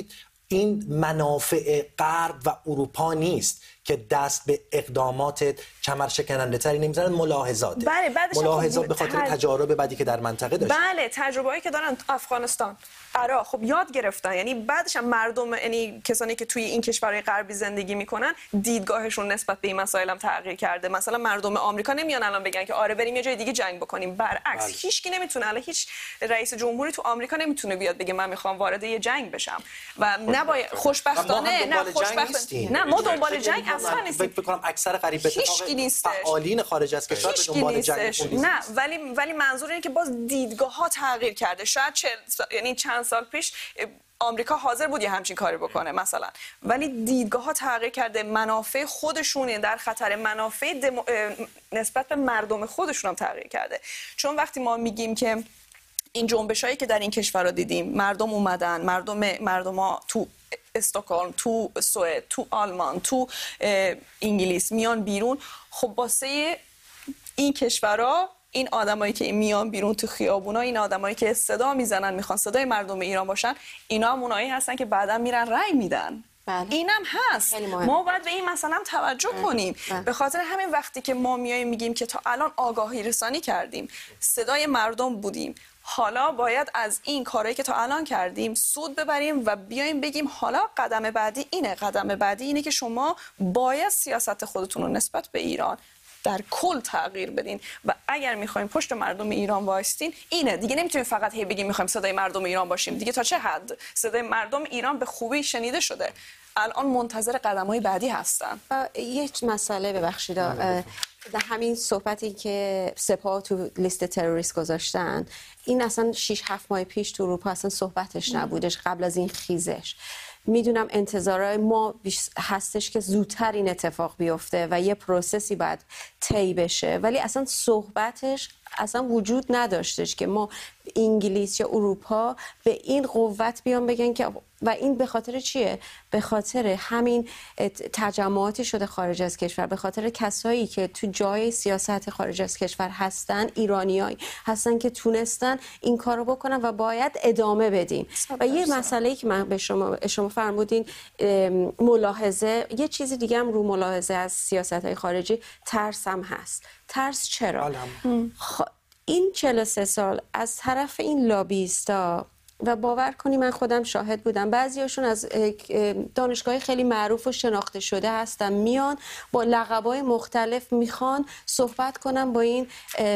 این منافع غرب و اروپا نیست که دست به اقدامات کمرشکننده تری نمیزنن، ملاحظاته. بله، ملاحظات به خاطر تج... تجارب بعدی که در منطقه داشت. بله، تجربه‌ای که دارن افغانستان، عراق، خب یاد گرفتن. یعنی بعدش هم مردم، یعنی کسانی که توی این کشورهای غربی زندگی میکنن، دیدگاهشون نسبت به این مسائل هم تغییر کرده. مثلا مردم آمریکا نمیان الان بگن که آره بریم یه جای دیگه جنگ بکنیم. برعکس، بله. هیچکی نمیتونه، الان هیچ رئیس جمهوری تو آمریکا نمیتونه بیاد بگه من میخوام وارد یه جنگ بشم و نباید خوشبختانه نه خوشبختانه نه ما دنبال جنگ اصلا نیستیم. فکر می‌کنم اکثر قریب به اتفاق فعالین خارج از کشور به دنبال جنگ نه، ولی ولی منظور اینه که باز دیدگاه‌ها تغییر کرده. شاید چهل سال، یعنی چند سال پیش آمریکا حاضر بود یه همچین کاری بکنه مثلا، ولی دیدگاه‌ها تغییر کرده. منافع خودشونه در خطر، منافع دمو... نسبت به مردم خودشون هم تغییر کرده. چون وقتی ما میگیم که این جنبشایی که در این کشورها دیدیم، مردم اومدن، مردم مردم‌ها تو استکهلم، تو سوئد، تو آلمان، تو انگلیس میان بیرون، خب واسه این کشورها این آدمایی که میان بیرون تو خیابونا، این آدمایی که صدا میزنن میخوان صدای مردم ایران باشن، اینا هم اونایی هستن که بعدا میرن رأی میدن. بله. اینم هست. ما باید به این مثلا توجه بله. کنیم. بله. به خاطر همین وقتی که ما میایم میگیم که تا الان آگاهی رسانی کردیم، صدای مردم بودیم، حالا باید از این کارهایی که تا الان کردیم سود ببریم و بیایم بگیم حالا قدم بعدی اینه. قدم بعدی اینه که شما باید سیاست خودتون رو نسبت به ایران در کل تغییر بدین و اگر میخوایم پشت مردم ایران وایستین، اینه دیگه. نمیتونیم فقط هی بگیم میخوایم صدای مردم ایران باشیم. دیگه تا چه حد؟ صدای مردم ایران به خوبی شنیده شده، الان منتظر قدم‌های بعدی هستن. یه مسئله ببخشید، در همین صحبتی که سپاه تو لیست تروریست گذاشتن، این اصلا شش هفت ماه پیش تو اروپا اصلا صحبتش نبودش. قبل از این خیزش میدونم انتظارای ما هستش که زودتر این اتفاق بیفته و یه پروسسی باید طی بشه، ولی اصلا صحبتش اصلا وجود نداشتش که ما انگلیس یا اروپا به این قوت بیان بگن که، و این به خاطر چیه؟ به خاطر همین تجمعاتی شده خارج از کشور، به خاطر کسایی که تو جای سیاست خارج از کشور هستن، ایرانیایی هستن که تونستن این کارو بکنن و باید ادامه بدیم. و یه مسئله‌ای که من به شما شما فرمودین ملاحظه، یه چیزی دیگه هم رو ملاحظه از سیاست‌های خارجی، ترس هم هست. ترس چرا؟ خ... این چهل و سه سال از طرف این لابیستا، و باور کنی من خودم شاهد بودم، بعضیاشون از دانشگاه خیلی معروف و شناخته شده هستن، میان با لقب‌های مختلف میخوان صحبت کنن با این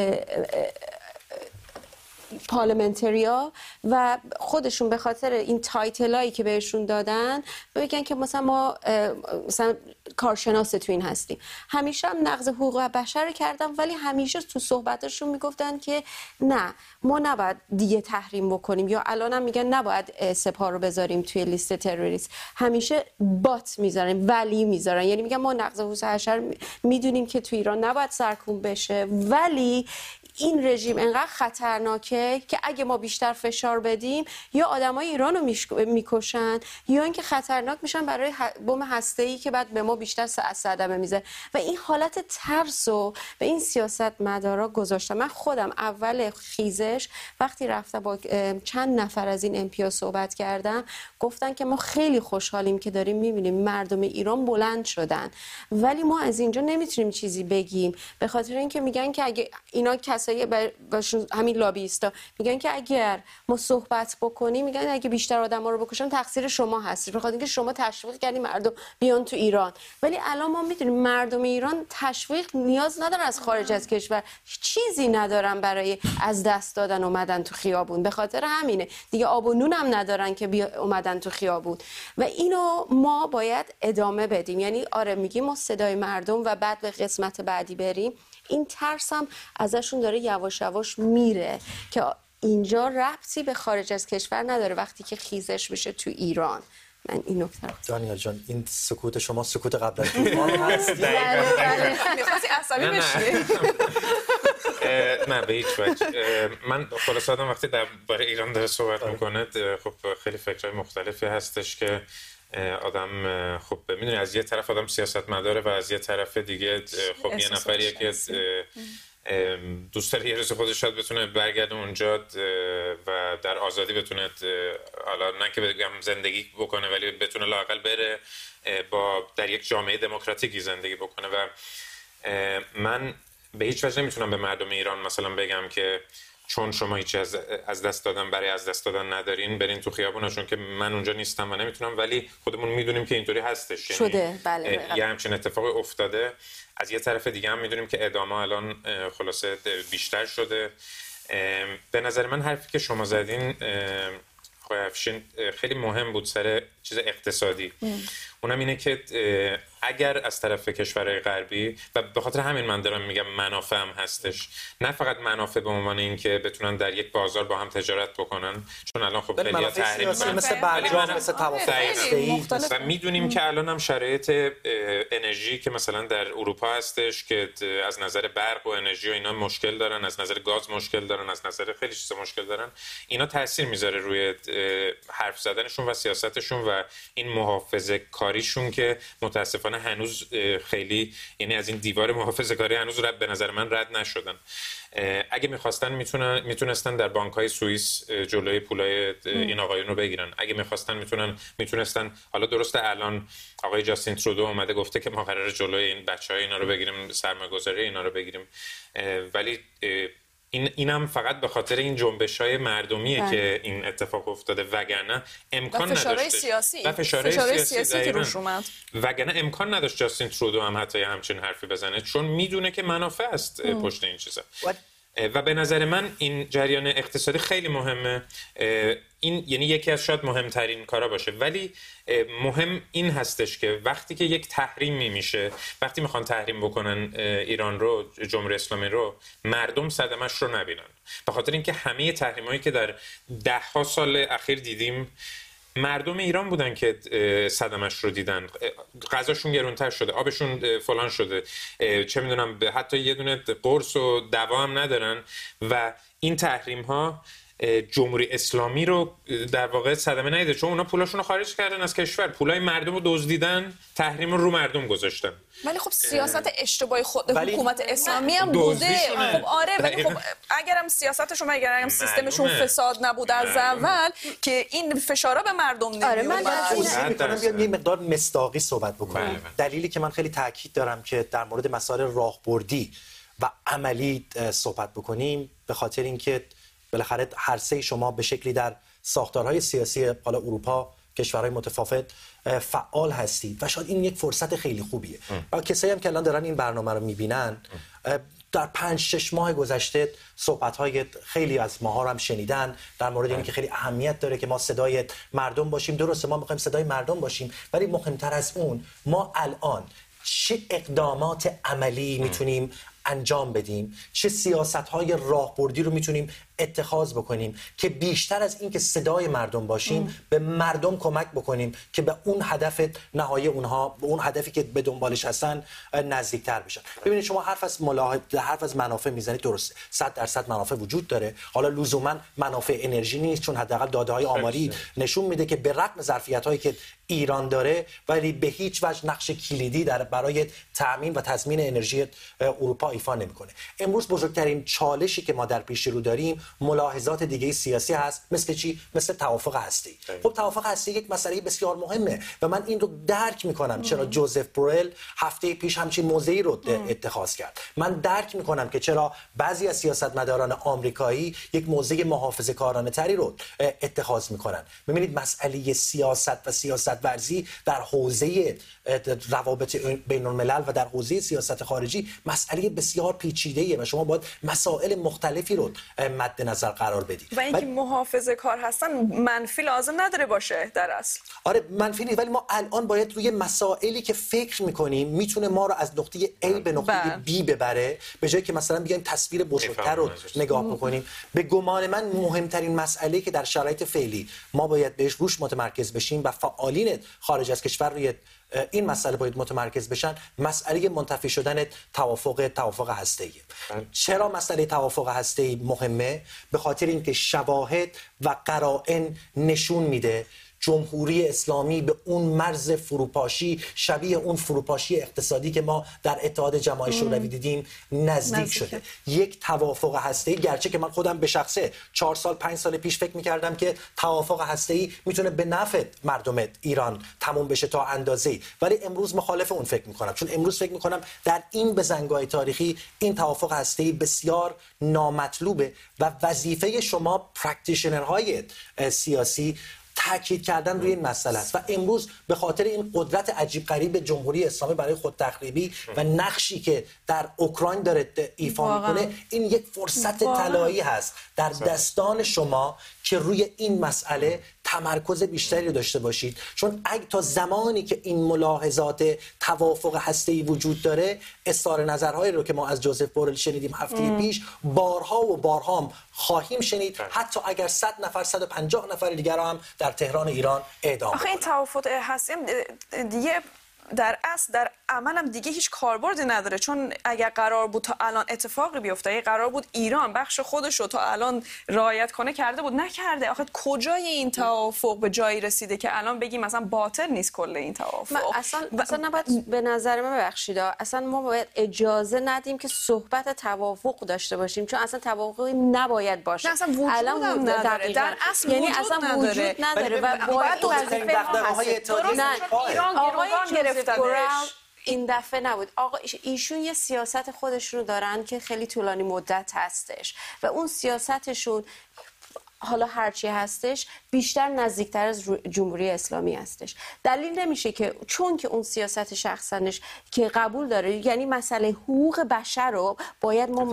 پارلمنتریا و خودشون به خاطر این تایتلایی که بهشون دادن بگن که مثلا ما مثلا کارشناس تو این هستیم. همیشه هم نقض حقوق بشر کردن، ولی همیشه تو صحبتشون میگفتن که نه، ما نباید دیگه تحریم بکنیم، یا الان هم میگن نباید سپاه رو بذاریم توی لیست تروریست. همیشه بات میذارن، ولی میذارن، یعنی میگن ما نقض حقوق بشر میدونیم که تو ایران نباید سرکوب بشه، ولی این رژیم انقدر خطرناکه که اگه ما بیشتر فشار بدیم یا آدمای ایران رو میکشن یا اینکه خطرناک میشن برای بمب هسته‌ای که بعد به ما بیشتر صدمه میزنه. و این حالت ترس رو به این سیاستمدارا گذاشتن. من خودم اول خیزش وقتی رفتم با چند نفر از این امپیا صحبت کردم، گفتن که ما خیلی خوشحالیم که داریم میبینیم مردم ایران بلند شدن، ولی ما از اینجا نمیتونیم چیزی بگیم، به خاطر اینکه میگن که اگه اینا کسایی باشون، همین لابیستا میگن که اگر ما صحبت بکنیم، میگن اگه بیشتر آدم‌ها رو بکشن تقصیر شما هست، به خاطر اینکه شما تشویق کردین مردم بیان تو ایران. ولی الان ما میدونیم مردم ایران تشویق نیاز ندارن از خارج از کشور، چیزی ندارن برای از دست دادن اومدن تو خیابون. به خاطر همینه دیگه آب و نون هم ندارن که بیا اومدن تو خیابون. و اینو ما باید ادامه بدیم. یعنی آره میگیم ما صدای مردم و بعد به قسمت بعدی بریم. این ترس هم ازشون داره یواش یواش میره که اینجا ربطی به خارج از کشور نداره وقتی که خیزش بشه تو ایران. من این نکته رو دانیال جان، این سکوت شما سکوت قبل از طوفان هست. می‌خواستی عصبی بشی؟ نه به هیچ وجه. من خلاص آدم وقتی در برای ایران داره صحبت میکنه، خب خیلی فکرهای مختلفی هستش که آدم خب میدونی از یه طرف آدم سیاستمداره و از یه طرف دیگه خب یه نفریه که دوست داره یه روز خودش شاید بتونه برگرده اونجا و در آزادی بتونه، حالا نه که بگم زندگی بکنه، ولی بتونه لااقل بره با در یک جامعه دموکراتیکی زندگی بکنه. و من به هیچ وجه نمیتونم به مردم ایران مثلا بگم که چون شما هیچی از از دست دادن برای از دست دادن ندارین برین تو خیابونا، چون که من اونجا نیستم و نمیتونم، ولی خودمون میدونیم که اینطوری هستش شده. بله یه همچین اتفاقی افتاده. از یه طرف دیگه هم میدونیم که ادامه الان خلاصه بیشتر شده. به نظر من حرفی که شما زدین آقای افشین خیلی مهم بود سر چیز اقتصادی. ام. اونم اینه که اگر از طرف کشورهای غربی، و به خاطر همین من دارم میگم منافع هم هستش، نه فقط منافع به عنوان این که بتونن در یک بازار با هم تجارت بکنن، چون الان خب خیلی تحریم مثل برجام، مثل توافقی و میدونیم که الان هم شرایط انرژی که مثلا در اروپا هستش که از نظر برق و انرژی و اینا مشکل دارن، از نظر گاز مشکل دارن، از نظر خیلی چیزا مشکل دارن، اینا تاثیر میذاره روی حرف زدنشون و سیاستشون و این محافظه کاریشون که متاسفانه هنوز خیلی، یعنی از این دیوار محافظه کاری هنوز رد به نظر من رد نشدن. اگه میخواستن میتونن میتونستن در بانک‌های سوئیس جلوی پولای این آقایون رو بگیرن. اگه میخواستن میتونن میتونستن حالا درسته الان آقای جاستین ترودو اومده گفته که ما قراره جلوی این بچهای اینا رو بگیریم، سرمایه‌گذاری اینا رو بگیریم، ولی این اینم فقط به خاطر این جنبش‌های مردمیه بله. که این اتفاق افتاده، وگرنه امکان نداشت. فشارهای سیاسی و فشارهای سیاسی, سیاسی که روش اومد، وگرنه امکان نداشت جاستین ترودو هم حتی همچین حرفی بزنه، چون میدونه که منافع است پشت این چیزا. و به نظر من این جریان اقتصادی خیلی مهمه. این یعنی یکی از شاید مهمترین کارا باشه، ولی مهم این هستش که وقتی که یک تحریمی میشه، وقتی میخوان تحریم بکنن ایران رو، جمهوری اسلامی رو، مردم صدمش رو نبینن. به خاطر اینکه همه تحریمایی که در ده ها سال اخیر دیدیم مردم ایران بودن که صدمش رو دیدن. غذاشون گرونتر شده، آبشون فلان شده، چه میدونم حتی یه دونه قرص و دوا هم ندارن و این تحریم ها جمهوری اسلامی رو در واقع صدمه ندیده، چون اونا پولاشون رو خارج کردن از کشور، پولای مردم رو دزدیدن، تحریم رو رو مردم گذاشتن. ولی خب سیاست اشتباهی خود حکومت اسلامی هم بوده. خب آره، ولی خب اگرم سیاستشون اگرم سیستمشون فساد نبود از اول که این فشارا به مردم نمیاد. آره من میتونم بیام یه مقدار مصداقی صحبت بکنم. دلیلی که من خیلی تاکید دارم که در مورد مسائل راهبردی و عملی صحبت بکنیم به خاطر اینکه بالاخره هر سه شما به شکلی در ساختارهای سیاسی حالا اروپا، کشورهای متفاوت فعال هستید و شاید این یک فرصت خیلی خوبیه. و کسایی هم که الان دارن این برنامه رو میبینن در پنج شش ماه گذشته صحبت‌های خیلی از ماها هم شنیدن در مورد اینکه خیلی اهمیت داره که ما صدای مردم باشیم. درسته ما می‌خوایم صدای مردم باشیم، ولی مهمتر از اون ما الان چه اقدامات عملی میتونیم انجام بدیم، چه سیاست‌های راهبردی رو میتونیم اتخاذ بکنیم که بیشتر از این که صدای مردم باشیم ام. به مردم کمک بکنیم که به اون هدف نهایی اونها، به اون هدفی که به دنبالش هستن نزدیکتر بشن. ببینید شما حرف از ملاحظه، حرف از منافع میزنید، درسته صد درصد منافع وجود داره. حالا لزوما منافع انرژی نیست، چون حداقل داده‌های آماری نشون میده که به رغم ظرفیت‌هایی که ایران داره ولی به هیچ وجه نقش کلیدی در برای تامین و تضمین انرژی اروپا ایفا نمیکنه. امروز بزرگترین چالشی که ما در پیش رو داریم ملاحظات دیگه سیاسی هست، مثل چی؟ مثل توافق هسته‌ای. خب توافق هسته‌ای یک مسئله بسیار مهمه و من این رو درک میکنم چرا جوزف بورل هفته پیش همچین موضعی رو اتخاذ کرد. من درک میکنم که چرا بعضی از سیاستمداران آمریکایی یک موضع محافظه‌کارانه تری رو اتخاذ میکنن. ببینید مسئله سیاست و سیاست ورزی در حوزه روابط بین الملل و در حوزه سیاست خارجی مسئله بسیار پیچیده‌ایه و شما باید مسائل مختلفی رو مد نظر قرار بدید. و اینکه محافظه کار هستن منفی لازم نداره باشه در اصل. آره منفی نیست، ولی ما الان باید روی مسائلی که فکر می‌کنیم میتونه ما رو از نقطه A به نقطه B ببره، به جایی که مثلا بیایم تصویر بزرگتر رو نگاه بکنیم. به گمان من مهمترین مسئله که در شرایط فعلی ما باید بهش روش متمرکز بشیم و فعالین خارج از کشور روی این مسئله باید متمرکز بشن، مسئله منتفی شدن توافق توافق هسته‌ای. چرا مسئله توافق هسته‌ای مهمه؟ به خاطر اینکه شواهد و قرائن نشون میده جمهوری اسلامی به اون مرز فروپاشی شبیه اون فروپاشی اقتصادی که ما در اتحاد جماهیر شوروی دیدیم نزدیک, نزدیک شده. یک توافق هسته‌ای، گرچه که من خودم به شخصه چهار سال پنج سال پیش فکر می‌کردم که توافق هسته‌ای میتونه به نفع مردم ایران تموم بشه تا اندازه‌ای، ولی امروز مخالف اون فکر می‌کنم، چون امروز فکر می‌کنم در این بزنگاه تاریخی این توافق هسته‌ای بسیار نامطلوبه و وظیفه شما پرکتیشنرهای سیاسی تاکید کردن روی این مسئله است و امروز به خاطر این قدرت عجیب غریب جمهوری اسلامی برای خود تخریبی و نقشی که در اوکراین داره ایفا میکنه، این یک فرصت طلایی هست در دستان شما که روی این مسئله تمرکز بیشتری داشته باشید، چون اگه تا زمانی که این ملاحظات توافق هسته‌ای وجود داره، اظهار نظرهایی رو که ما از جوزف بورل شنیدیم هفته ام. پیش بارها و بارها هم خواهیم شنید، حتی اگر صد نفر صد و پنجاه نفر دیگر هم در تهران ایران اعدام آخه این توافق هسته‌ای دیگه در اصل در عمل هم دیگه هیچ کاربردی نداره، چون اگر قرار بود تا الان اتفاقی بیفته، اگه قرار بود ایران بخش خودش رو تا الان رعایت کنه کرده بود، نکرده. آخه کجای این توافق به جایی رسیده که الان بگیم مثلا باطل نیست کل این توافق؟ اصلا اصلا نباید، به نظر من ببخشید اصلا ما باید اجازه ندیم که صحبت توافق داشته باشیم، چون اصلا توافقی نباید باشه. اصلا وجود الان هم نداره، در اصل یعنی وجود اصلا نداره. وجود نداره و باید وظیفه ما هست. ایران گروگان گرفتنش. این دفعه نبود. آقا ایشون یه سیاست خودشونو دارن که خیلی طولانی مدت هستش و اون سیاستشون حالا هرچی هستش بیشتر نزدیکتر از جمهوری اسلامی هستش. دلیل نمیشه که چون که اون سیاست شخصنش که قبول داره، یعنی مسئله حقوق بشر رو باید ما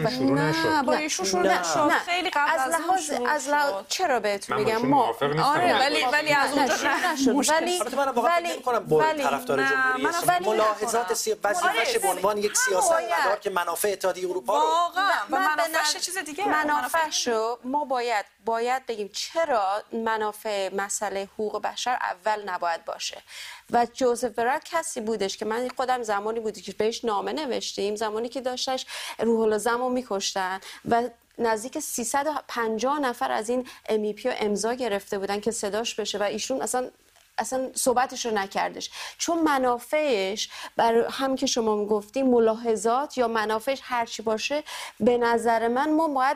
نه با ایشون شروع نشد، خیلی قبل از لحاظ از لحاظ چرا بهتون میگم ما آره ولی ولی از اونجا نشد. ولی ولی ولی طرفدار جمهوری اسلامی ملاحظات سیاسی وظیفه‌اش به عنوان یک سیاستمدار که منافع اتحادیه اروپا رو واقعا و منافعش چیز دیگه، منافعشو ما باید باید بگیم چرا منافع مسئله حقوق بشر اول نباید باشه. و جوزف برل کسی بودش که من خودم زمانی بودی که بهش نامه نوشتیم، زمانی که داشتش روح العظم رو میکشتن و نزدیک سیصد و پنجاه نفر از این ام ای پی رو امضا گرفته بودن که صداش بشه و ایشون اصلا اصلا صحبتش رو نکردش، چون منافعش بر هم که شما گفتیم ملاحظات یا منافعش هرچی باشه، به نظر من ما باید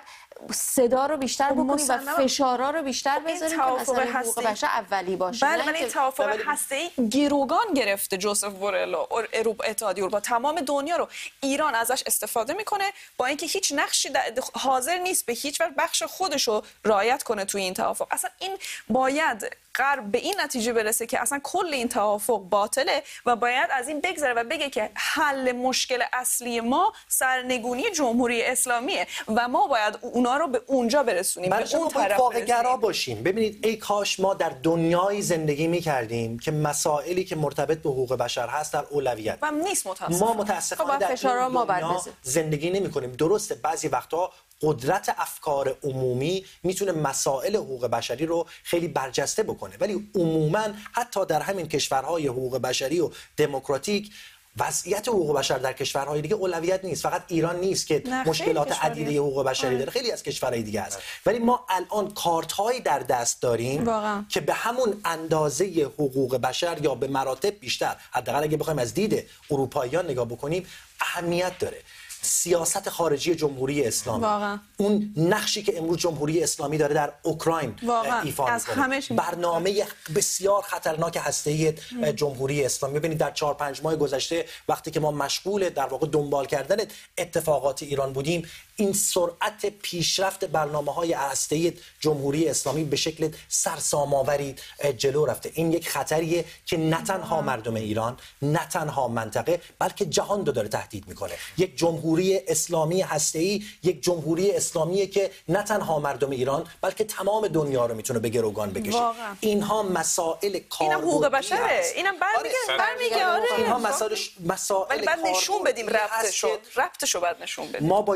صدا رو بیشتر بکنیم و فشارا رو بیشتر بذاریم که مثلا حقوق بشر اولی باشه. بله ولی این توافق هسته‌ای گروگان گرفته جوزف بورل و اتحادیه اروپا، تمام دنیا رو. ایران ازش استفاده میکنه با اینکه هیچ نقشی حاضر نیست به هیچ وجه بخش خودش رو رعایت کنه توی این توافق. اصلا این باید غرب به این نتیجه برسه که اصلا کل این توافق باطله و باید از این بگذره و بگه که حل مشکل اصلی ما سرنگونی جمهوری اسلامیه و ما باید اونا رو به اونجا برسونیم، به اون طرف واقع‌گرا باشیم. ببینید ای کاش ما در دنیای زندگی می‌کردیم که مسائلی که مرتبط به حقوق بشر هست در اولویت و نیست. متأسفانه ما متأسفانه در این دنیا زندگی نمی‌کنیم. درسته بعضی وقتا قدرت افکار عمومی میتونه مسائل حقوق بشری رو خیلی برجسته بکنه، ولی عموما حتی در همین کشورهای حقوق بشری و دموکراتیک وضعیت حقوق بشر در کشورهای دیگه اولویت نیست. فقط ایران نیست که مشکلات عدیده حقوق بشری داره، خیلی از کشورهای دیگه هست. ولی ما الان کارت‌هایی در دست داریم واقعا که به همون اندازه حقوق بشر یا به مراتب بیشتر، حداقل اگه بخوایم از دید اروپاییان نگاه بکنیم، اهمیت داره. سیاست خارجی جمهوری اسلامی واقعا. اون نقشی که امروز جمهوری اسلامی داره در اوکراین ایفا می‌کنه، برنامه بسیار خطرناک هسته‌ای جمهوری اسلامی. ببینید در چهار پنج ماه گذشته وقتی که ما مشغول در واقع دنبال کردن اتفاقات ایران بودیم، این سرعت پیشرفت برنامه‌های هسته‌ای جمهوری اسلامی به شکل سرسام‌آوری جلو رفته. این یک خطریه که نه تنها مردم ایران، نه تنها منطقه، بلکه جهان رو داره تهدید می‌کنه. یک جمهوری اسلامی هسته‌ای، یک جمهوری اسلامی که نه تنها مردم ایران بلکه تمام دنیا رو میتونه به گروگان بکشه. واقعا. اینها مسائل کار اینم حقوق بشره، اینم برمیگره برمیگره آره. اینها مسائل مسائل ولی بعد نشون بدیم ربطشو ربطشو بعد نشون بدیم. ما باید روش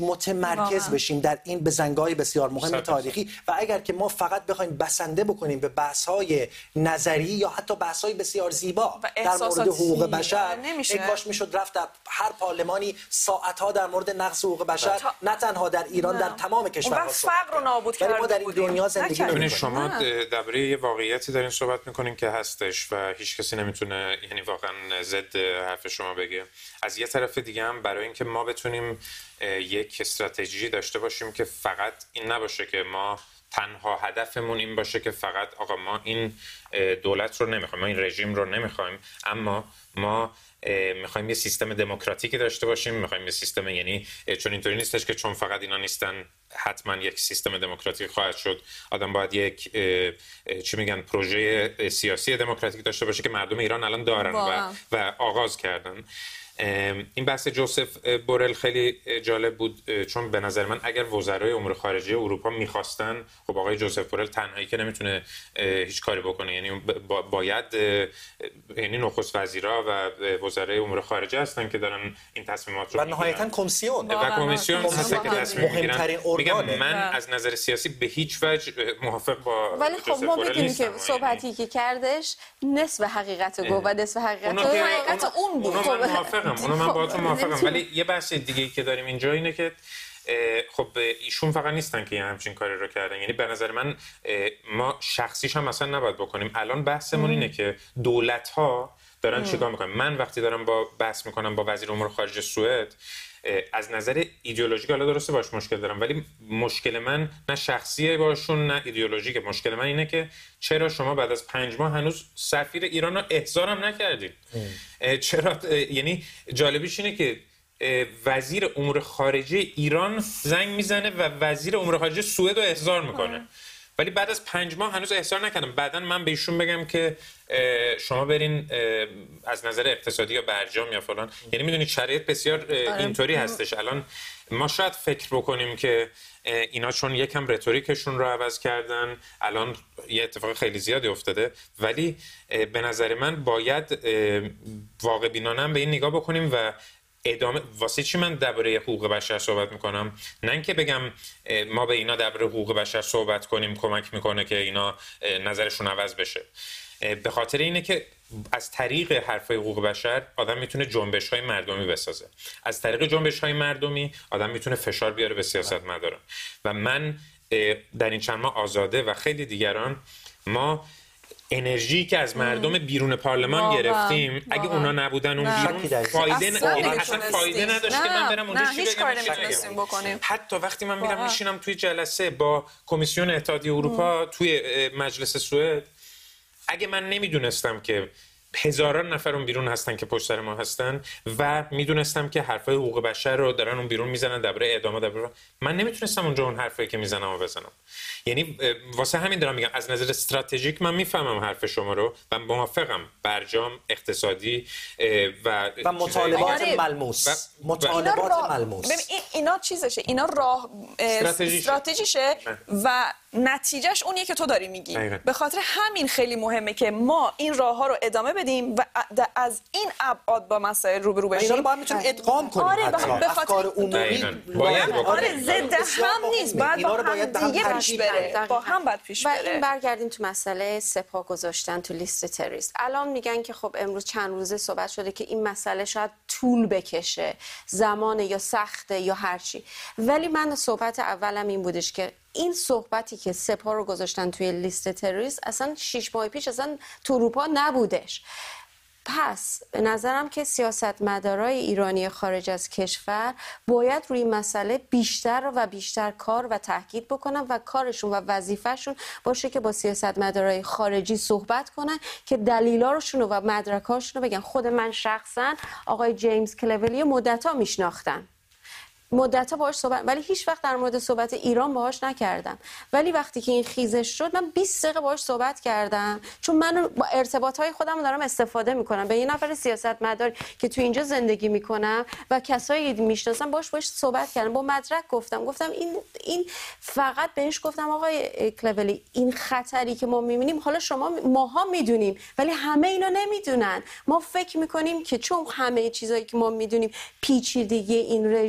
متمرکز واقعا. بشیم در این بزنگاه بسیار مهم تاریخی و اگر که ما فقط بخوایم بسنده بکنیم به بحث‌های نظری یا حتی بحث‌های بسیار زیبا در مورد حقوق بشر، کاش میشد رفت در هر پارلمانی ساعت‌ها در مورد نقض حقوق بشر تا... نه تنها در ایران نه. در تمام کشورها فقر رو نابود کرد. ما در این دنیا زندگی نمی‌کنیم. شما درباره یه واقعیتی دارین صحبت می‌کنین که هستش و هیچ کسی نمیتونه یعنی واقعا ضد حرف شما بگه. از یه طرف دیگه هم برای اینکه ما بتونیم یک استراتژی داشته باشیم که فقط این نباشه که ما تنها هدفمون این باشه که فقط آقا ما این دولت رو نمیخوایم، ما این رژیم رو نمیخوایم، اما ما میخوایم یه سیستم دموکراتیکی داشته باشیم، میخوایم یه سیستم، یعنی چون اینطوری نیستش که چون فقط اینا نیستن حتما یک سیستم دموکراتیک خواهد شد. آدم باید یک چی میگن پروژه سیاسی دموکراتیک داشته باشه که مردم ایران الان دارن و, و آغاز کردن. این بحث جوزف بورل خیلی جالب بود، چون به نظر من اگر وزرای امور خارجه اروپا میخواستن، خب آقای جوزف بورل تنهایی که نمیتونه هیچ کاری بکنه، یعنی باید یعنی نخست وزیرا و وزرای امور خارجه هستن که دارن این تصمیمات رو و نهایتاً کمیسیون و کمیسیون هست که تصمیم میگیرن. میگم من از نظر سیاسی به هیچ وجه موافق با ولی خب ما بدونیم که صحبتی که کردش نصف حقیقت گفت و نصف حقیقت حقیقت اون بود. اونو من باهاتون موافقم، ولی یه بحث دیگه‌ای که داریم اینجا اینه که خب ایشون فقط نیستن که یه همچین کاری رو کردن، یعنی به نظر من ما شخصیش هم مثلا نباید بکنیم. الان بحثمون اینه که دولت‌ها دارن چیکار میکنن. من وقتی دارم با بحث میکنم با وزیر امور خارجه سوئد، از نظر ایدئولوژیک حالا درسته باش مشکل دارم، ولی مشکل من نه شخصیه باشون نه ایدئولوژیکه. مشکل من اینه که چرا شما بعد از پنج ماه هنوز سفیر ایران رو احضار هم نکردید؟ چرا؟ یعنی جالبیش اینه که وزیر امور خارجه ایران زنگ میزنه و وزیر امور خارجه سوئد رو احضار میکنه، ولی بعد از پنج ماه هنوز احضار نکردم. بعدن من به ایشون بگم که شما برین از نظر اقتصادی یا برجام یا فلان، یعنی میدونید شرایط بسیار اینطوری هستش. الان ما شاید فکر بکنیم که اینا چون یکم رتوریکشون رو عوض کردن الان یه اتفاق خیلی زیادی افتاده، ولی به نظر من باید واقع بینانه به این نگاه بکنیم و ادامه. واسه چی من درباره حقوق بشر صحبت میکنم؟ نه اینکه بگم ما به اینا درباره حقوق بشر صحبت کنیم کمک میکنه که اینا نظرشون عوض بشه، به خاطر اینه که از طریق حرفای حقوق بشر آدم میتونه جنبش‌های مردمی بسازه، از طریق جنبش‌های مردمی آدم میتونه فشار بیاره به سیاستمداران. و من در این چند ماه آزاده و خیلی دیگران ما انرژی که از مردم بیرون پارلمان واقعا. گرفتیم واقعا. اگه اونا نبودن اون بیرون فایده ن... یعنی اصلا فایده نداشت که من برم اونجا چی بگم بکنیم. حتی وقتی من میرم میشینم توی جلسه با کمیسیون اتحادیه اروپا ام. توی مجلس سوئد، اگه من نمیدونستم که هزاران نفر اون بیرون هستن که پشت سر ما هستن و میدونستم که حرفای حقوق بشر رو دارن اون بیرون میزنن درباره اعدام، درباره من نمیتونستم اونجا اون حرفایی که میزنم رو بزنم. یعنی واسه همین دارم میگم از نظر استراتژیک من میفهمم حرف شما رو و موافقم. برجام اقتصادی و و مطالبات ملموس و مطالبات راه... ملموس ببین اینا چیزشه، اینا راه استراتژیشه و نتیجهش اونیه که تو داری میگی. به خاطر همین خیلی مهمه که ما این راه ها رو ادامه بدیم و از این ابعاد با مسائل روبرو بشیم. اینا رو باید میتونیم ادغام کنیم. آره به خاطر عمومی باید آره ضد هم نیست، باید با هم دیگه پیش بره، با هم باید پیش بره. و این برگردیم تو مسئله سپاه گذاشتن تو لیست تروریست. الان میگن که خب امروز چند روزه صحبت شده که این مسئله شاید طول بکشه، زمان یا سخته یا هر چی، ولی من صحبت اولم این بودش که این صحبتی که سپاه رو گذاشتن توی لیست تروریست اصلا شش ماه پیش اصلا تو اروپا نبودش. پس به نظرم که سیاستمدارای ایرانی خارج از کشور باید روی مسئله بیشتر و بیشتر کار و تاکید بکنن و کارشون و وظیفهشون باشه که با سیاستمدارای خارجی صحبت کنن که دلیلاشون و مدرکاشون رو بگن. خود من شخصا آقای جیمز کلولی مدت‌ها میشناختم، مدت‌ها باهاش صحبت، ولی هیچ وقت در مورد صحبت ایران باهاش نکردم. ولی وقتی که این خیزش شد من بیست دقیقه باهاش صحبت کردم، چون من با ارتباط‌های خودم دارم استفاده می‌کنم. به یه نفر سیاستمدار که تو اینجا زندگی می‌کنم و کسایی که می‌شناسم باهاش باهاش صحبت کردم، با مدرک گفتم گفتم این این فقط بهش گفتم آقای کلولی این خطری که ما می‌بینیم حالا شما ماها می‌دونیم ولی همه اینا نمی‌دونن. ما فکر می‌کنیم که چون همه چیزایی که ما می‌دونیم پیچیدگی این رژیمو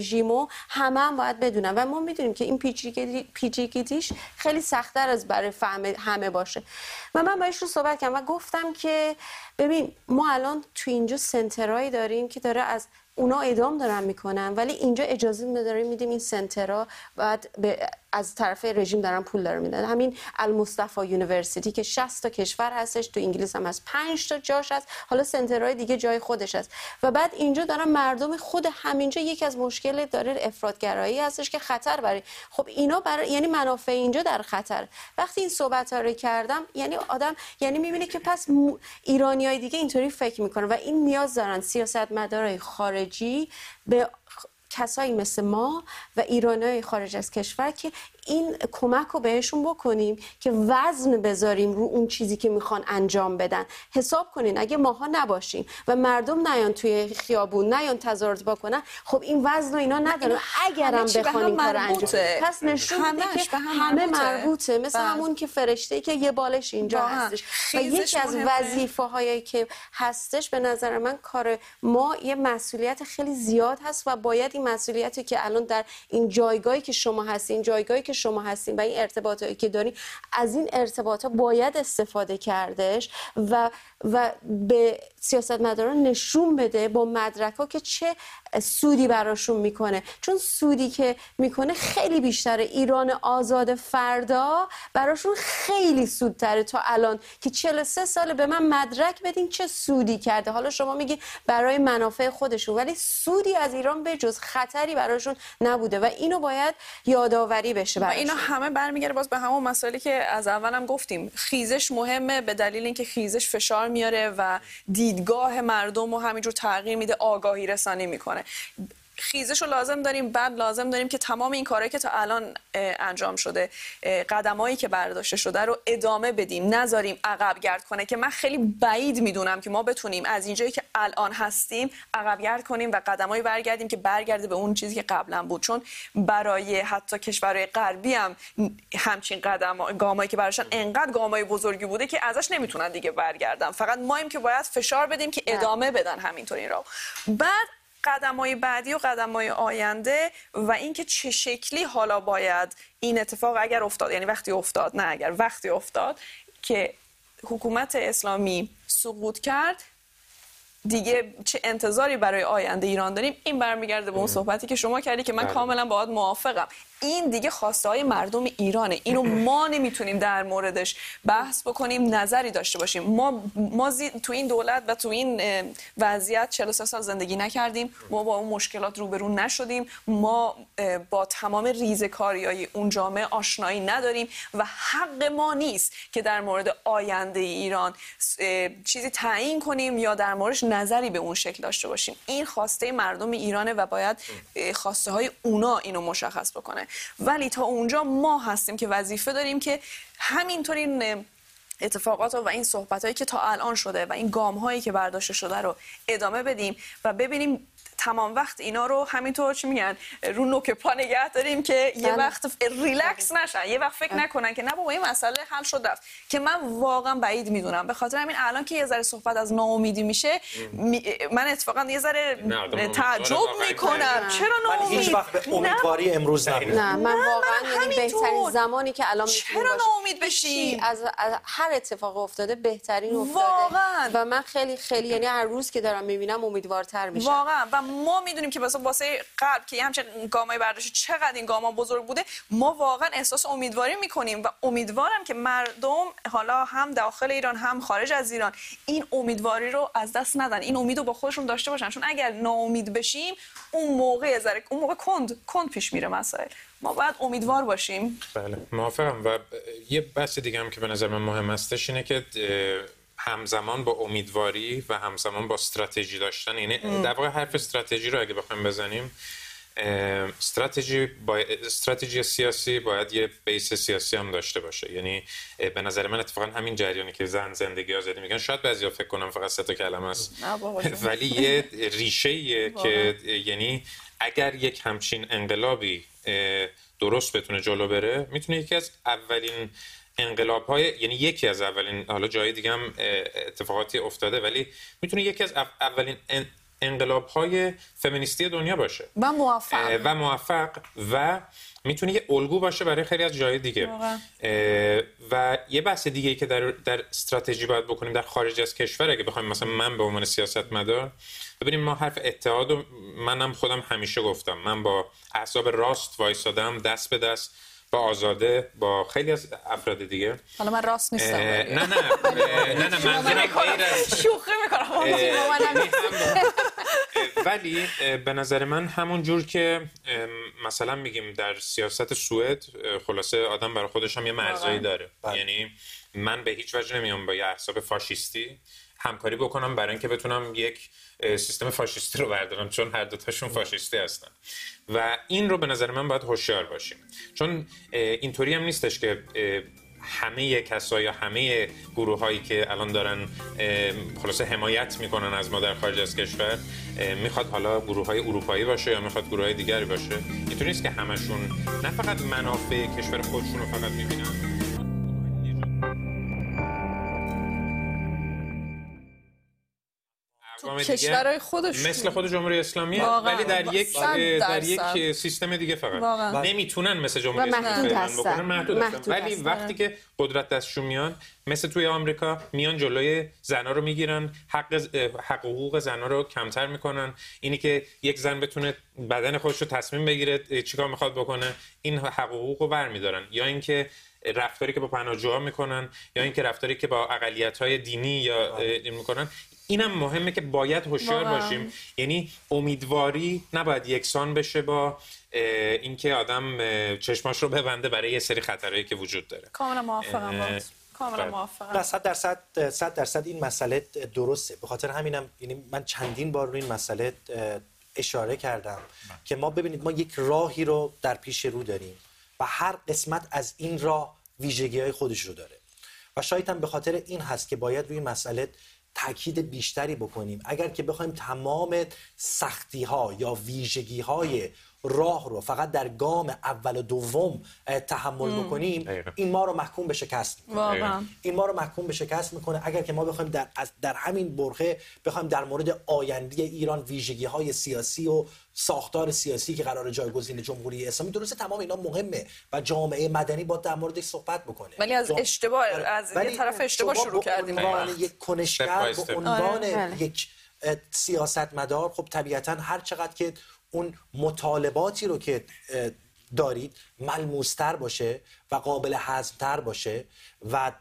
همه هم باید بدونن و ما میدونیم که این پیچیدگی پیچیدگیش خیلی سخت‌تر از برای فهم همه باشه. و من باهاش رو صحبت کردم و گفتم که ببین ما الان تو اینجا سنترایی داریم که داره از اونا اعدام دارن میکنن، ولی اینجا اجازه نداریم میدیم این سنترها بعد به از طرف رژیم دارن پول دارن میدن. همین المصطفی یونیورسیتی که شصت تا کشور هستش، تو انگلیس هم هست، پنج تا جاش هست، حالا سنترهای دیگه جای خودش هست و بعد اینجا دارن مردم خود همینجا یک از مشکل داره افراطگرایی هستش که خطر برای خب اینا برای یعنی منافع اینجا در خطر. وقتی این صحبت‌ها رو کردم یعنی آدم یعنی میبینه که پس ایرانیای دیگه اینطوری فکر میکنن و این نیاز دارن سیاستمدارای خارجی به کسایی مثل ما و ایرانیای خارج از کشور که این کمک رو بهشون بکنیم که وزن بذاریم رو اون چیزی که میخوان انجام بدن. حساب کنین اگه ماها نباشیم و مردم نیان توی خیابون نیان تظاهرات بکنن، خب این وزن رو اینا ندارن. اگرم بخوان این کار انجام پس نشون میده که همه مربوطه، مثل بله. همون که فرشته که یه بالش اینجا بله. هستش و یکی از وظیفه هایی که هستش به نظر من کار ما یه مسئولیت خیلی زیاد هست و باید این مسئولیتی که الان در این جایگاهی که شما هستین جایگاهی که شما هستین و این ارتباطاتی که دارین از این ارتباطات باید استفاده کردش و و به سیاستمداران نشون بده با مدرک‌ها که چه سودی براشون میکنه، چون سودی که میکنه خیلی بیشتره. ایران آزاد فردا براشون خیلی سودتره تا الان که چهل و سه سال به من مدرک بدین چه سودی کرده. حالا شما میگی برای منافع خودشون، ولی سودی از ایران به جز خطری براشون نبوده و اینو باید یادآوری بشه. و اینا همه برمیگره باز به همون مسائلی که از اولم گفتیم. خیزش مهمه به دلیل اینکه خیزش فشار میاره و دیدگاه مردم رو همینجور تغییر میده، آگاهی رسانی میکنه. خیزش رو لازم داریم، بعد لازم داریم که تمام این کارهایی که تا الان انجام شده، قدمایی که برداشته شده رو ادامه بدیم، نذاریم عقب گرد کنه. که من خیلی بعید میدونم که ما بتونیم از اینجایی که الان هستیم عقب گرد کنیم و قدمایی برگردیم که برگرده به اون چیزی که قبلا بود، چون برای حتی کشورهای غربی هم همچین قدم گامایی که براشون انقدر گامای بزرگی بوده که ازش نمیتونن دیگه برگردن. فقط مایم که باید فشار بدیم که ادامه بدن همینطور این رو. بعد قدم‌های بعدی و قدم‌های آینده و اینکه چه شکلی حالا باید این اتفاق اگر افتاد، یعنی وقتی افتاد نه اگر وقتی افتاد که حکومت اسلامی سقوط کرد، دیگه چه انتظاری برای آینده ایران داریم. این برمیگرده به اون صحبتی که شما کردی که من بله. کاملا باهات موافقم. این دیگه خواسته های مردم ایرانه، اینو ما نمیتونیم در موردش بحث بکنیم، نظری داشته باشیم. ما ما تو این دولت و تو این وضعیت چهل و سه سال زندگی نکردیم، ما با اون مشکلات روبرو نشدیم، ما با تمام ریزکاریای اون جامعه آشنایی نداریم و حق ما نیست که در مورد آینده ایران چیزی تعیین کنیم یا در موردش نظری به اون شکل داشته باشیم. این خواسته مردم ایرانه و باید خواسته های اونا اینو مشخص بکنه. ولی تا اونجا ما هستیم که وظیفه داریم که همینطور این اتفاقات و این صحبتایی که تا الان شده و این گام‌هایی که برداشته شده رو ادامه بدیم و ببینیم تمام وقت اینا رو همینطور چی میگن رو نوک پا نگه داریم که یه وقت ریلکس نشن، یه وقت فکر نکنن که نه بابا این مسئله حل شد رفت. که من واقعا بعید میدونم. به خاطر همین الان که یه ذره صحبت از ناامیدی میشه می... من اتفاقا یه ذره تعجب میکنم چرا ناامید. هیچ وقت به امیدواری امروز نبودم. نه من واقعا یعنی بهترین زمانی که الان میتونیم چرا ناامید بشیم از, از هر اتفاق افتاده بهترین افتاده واقعا. و من خیلی خیلی یعنی هر روز که دارم میبینم امیدوارتر میشم واقعا. و ما میدونیم که مثلا واسه قلب که همچین گامای برداشت چقدر این گاما بزرگ بوده، ما واقعا احساس امیدواری میکنیم و امیدوارم که مردم حالا هم داخل ایران هم خارج از ایران این امیدواری رو از دست ندن، این امیدو با خودشون داشته باشن. چون اگر ناامید بشیم اون موقع زره اون موقع کند کند پیش میره مسائل. ما باید امیدوار باشیم. بله موافقم. و یه بحث دیگه هم که به نظر من مهم هستش اینه که همزمان با امیدواری و همزمان با استراتژی داشتن، یعنی در واقع حرف استراتژی رو اگه بخوایم بزنیم، استراتژی با استراتژی سیاسی باید یه بیس سیاسی هم داشته باشه. یعنی به نظر من اتفاقا همین جریانی که زن زندگی آزادی میگن شاید بعضیا فکر کنم فقط سه تا کلمه است ولی یه ریشه‌ایه که یعنی اگر یک همچین انقلابی درست بتونه جلو بره میتونه یکی از اولین انقلاب‌های، یعنی یکی از اولین، حالا جای دیگه هم اتفاقاتی افتاده ولی میتونه یکی از اولین انقلاب‌های فمینیستی دنیا باشه و موفق و موفق و میتونه یه الگو باشه برای خیلی از جای دیگه. و یه بحث دیگه ای که در در استراتژی باید بکنیم در خارج از کشور، اگه بخوایم مثلا من به عنوان سیاستمدار، ببینیم ما حرف اتحاد و منم خودم همیشه گفتم، من با احزاب راست وایسادم دست به دست با آزاده، با خیلی از افراد دیگه. حالا من راست نیستم. نه نه نه نه منظورم غیر از شوخی میکنم. ولی به نظر من همون جور که مثلا میگیم در سیاست سوئد، خلاصه آدم برای خودش هم یه مرزایی داره. یعنی من به هیچ وجه نمیام با یه احزاب فاشیستی همکاری بکنم برای اینکه بتونم یک سیستم فاشیستی رو بردارم، چون هر دو تاشون فاشیستی هستن و این رو به نظر من باید هوشیار باشیم، چون اینطوری هم نیستش که همه کسایی یا همه گروهایی که الان دارن خلاصه حمایت میکنن از ما در خارج از کشور میخواد حالا گروه‌های اروپایی باشه یا میخواد گروه‌های دیگری باشه. اینطوری نیست که همشون نه فقط منافع کشور خودشون رو فقط میبینن. کشورهای خودشون مثل خود جمهوری اسلامی، ولی در یک در یک سیستم دیگه فقط واقعا. نمیتونن مثل جمهوری اسلامی بکنن، محدود هستن. ولی هستن. وقتی که قدرت دستشون میان، مثل توی آمریکا، میان جلوی زنا رو میگیرن، حق حق حقوق زنا رو کمتر میکنن. اینی که یک زن بتونه بدن خودش رو تصمیم بگیره چیکار میخواد بکنه، این حق حقوق رو برمیدارن. یا اینکه رفتاری که با پناهجوها میکنن، یا اینکه رفتاری که با اقلیت‌های دینی یا این میکنن. اینم مهمه که باید هوشیار باشیم. یعنی امیدواری نباید یکسان بشه با اینکه آدم چشماش رو ببنده برای یه سری خطرهایی که وجود داره. کاملا موافقم باهات. کاملا موافقم. صد درصد صد درصد این مسئله درسته. به خاطر همینم یعنی من چندین بار رو این مسئله اشاره کردم که ما ببینید ما یک راهی رو در پیش رو داریم و هر قسمت از این راه ویژگی‌های خودش رو داره و شاید هم به خاطر این هست که باید روی مسئله تاکید بیشتری بکنیم. اگر که بخوایم تمام سختی ها یا ویژگی های راه رو فقط در گام اول و دوم تحمل بکنیم، دقیقا. این ما رو محکوم به شکست میکنه. این ما رو محکوم به شکست میکنه. اگر که ما بخوایم در در همین برهه بخوایم در مورد آینده ایران، ویژگی های سیاسی و ساختار سیاسی که قرار جایگزین جمهوری اسلامی، درسته تمام اینا مهمه و جامعه مدنی با در موردش صحبت بکنه، ولی از اشتباه از یه طرف اشتباه شروع کردیم. به عنوان یک کنشگر، به عنوان یک سیاستمدار، خب طبیعتاً هر چقدر که اون مطالباتی رو که دارید ملموس‌تر باشه و قابل هضم‌تر باشه و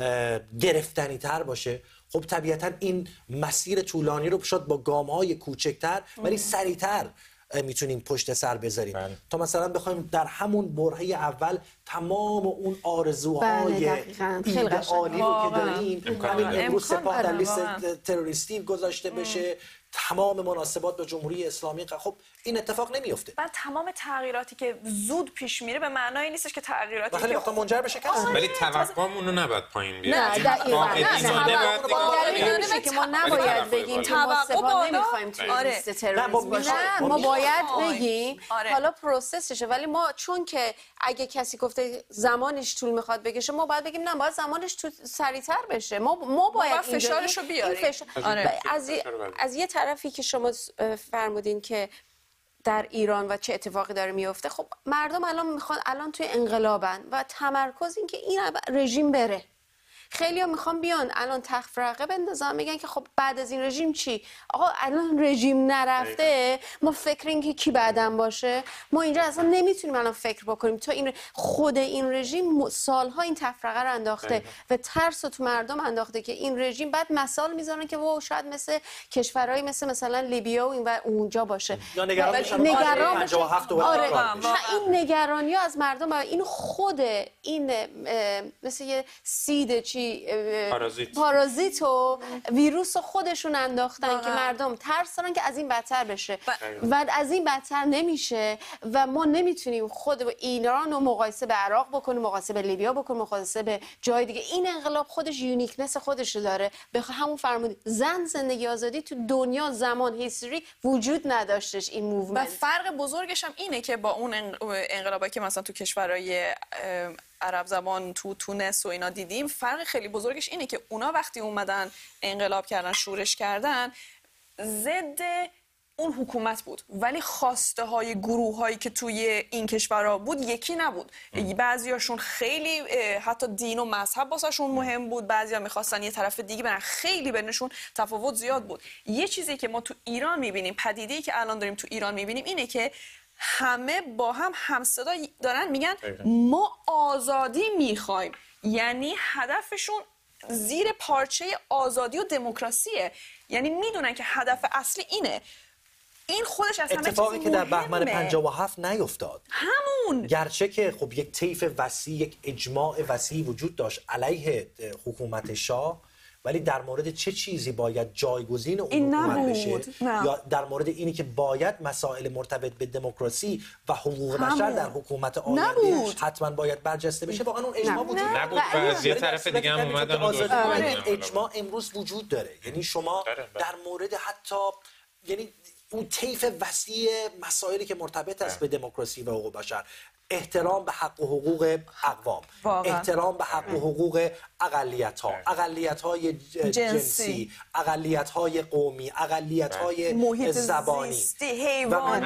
گرفتنی‌تر باشه، خب طبیعتاً این مسیر طولانی رو شاید با گام‌های کوچکتر ولی سریع‌تر میتونیم پشت سر بذاریم. بله. تا مثلا بخوایم در همون برهه اول تمام اون آرزوهای ایدئالی رو که داریم، همین امروز سپاه در لیست تروریستی گذاشته بشه، تمام مناسبات با جمهوری اسلامی، خب این اتفاق نمیفته. بعد تمام تغییراتی که زود پیش میره به معنای نیستش که تغییراتی خیلی وقتا منجر به شکست، ولی توقعمون رو نباید پایین بیاریم. نه دقیقاً نه که ما نباید بگیم توقع نمیخوایم توی لیست تروریسم باشه. ما باید بگیم حالا پروسسشه، ولی ما چون که اگه کسی گفته زمانش طول میخواد بکشه، ما باید بگیم نه، باید زمانش سریعتر بشه. ما ما باید فشارشو بیاریم. از از یه طرفی که شما فرمودین که در ایران و چه اتفاقی داره میفته، خب مردم الان میخوان، الان توی انقلابن و تمرکز این که این رژیم بره. خیلی ها میخوان بیان الان تفرقه بندازن، میگن که خب بعد از این رژیم چی؟ آقا الان رژیم نرفته، ما فکر این که کی بعدم باشه، ما اینجا اصلا نمیتونیم الان فکر بکنیم. تو این خود این رژیم سالها این تفرقه رو انداخته و ترس تو مردم انداخته که این رژیم بعد مثال میذارن که واو شاید مثل کشورهای مثل مثلا لیبیا و این و اونجا باشه. یا نگران بشن نگران بشن. آره. این نگرانی ها از مردم، این خود این مثل یه سید چی پارازیت پارازیت و ویروس خودشون انداختن که مردم ترس دارن که از این بدتر بشه و از این بدتر نمیشه و ما نمیتونیم خود ایران رو مقایسه به عراق بکنیم، مقایسه به لیبیا بکنیم، مقایسه به جای دیگه. این انقلاب خودش یونیکنس خودش داره. به همون فرمودید زن زندگی آزادی تو دنیا زمان هیستوری وجود نداشتش این موومنت. و فرق بزرگش هم اینه که با اون انقلابایی که مثلا تو کشورهای عرب زبان تو تونس و اینا دیدیم، فرق خیلی بزرگش اینه که اونا وقتی اومدن انقلاب کردن، شورش کردن، ضد اون حکومت بود، ولی خواسته های گروه هایی که توی این کشورها بود یکی نبود. بعضیاشون خیلی حتی دین و مذهب واسهشون مهم بود، بعضیا میخواستن یه طرف دیگه برن، خیلی بینشون تفاوت زیاد بود. یه چیزی که ما تو ایران میبینیم، پدیده‌ای که الان داریم تو ایران میبینیم اینه که همه با هم همصدا دارن میگن ما آزادی میخوایم، یعنی هدفشون زیر پارچه آزادی و دموکراسیه، یعنی میدونن که هدف اصلی اینه. این خودش از همه اتفاقی که در بهمن پنجاه و هفت نیفتاد، همون گرچه که خب یک طیف وسیع، یک اجماع وسیع وجود داشت علیه حکومت شاه، ولی در مورد چه چیزی باید جایگزین اون حکومت بشه نه. یا در مورد اینی که باید مسائل مرتبط به دموکراسی و حقوق بشر در حکومت آینده حتما باید برجسته بشه، واقعا اون اجماع وجود نبود و از یه طرف دیگه هم اومدن این اجماع امروز وجود داره. یعنی شما در مورد حتی یعنی اون طیف وسیع مسائلی که مرتبط است به دموکراسی و حقوق بشر، احترام به حق و حقوق اقوام، واقعا. احترام به حق و حقوق اقلیت‌ها، اقلیت‌های جنسی، اقلیت‌های قومی، اقلیت‌های زبانی، حیوانی،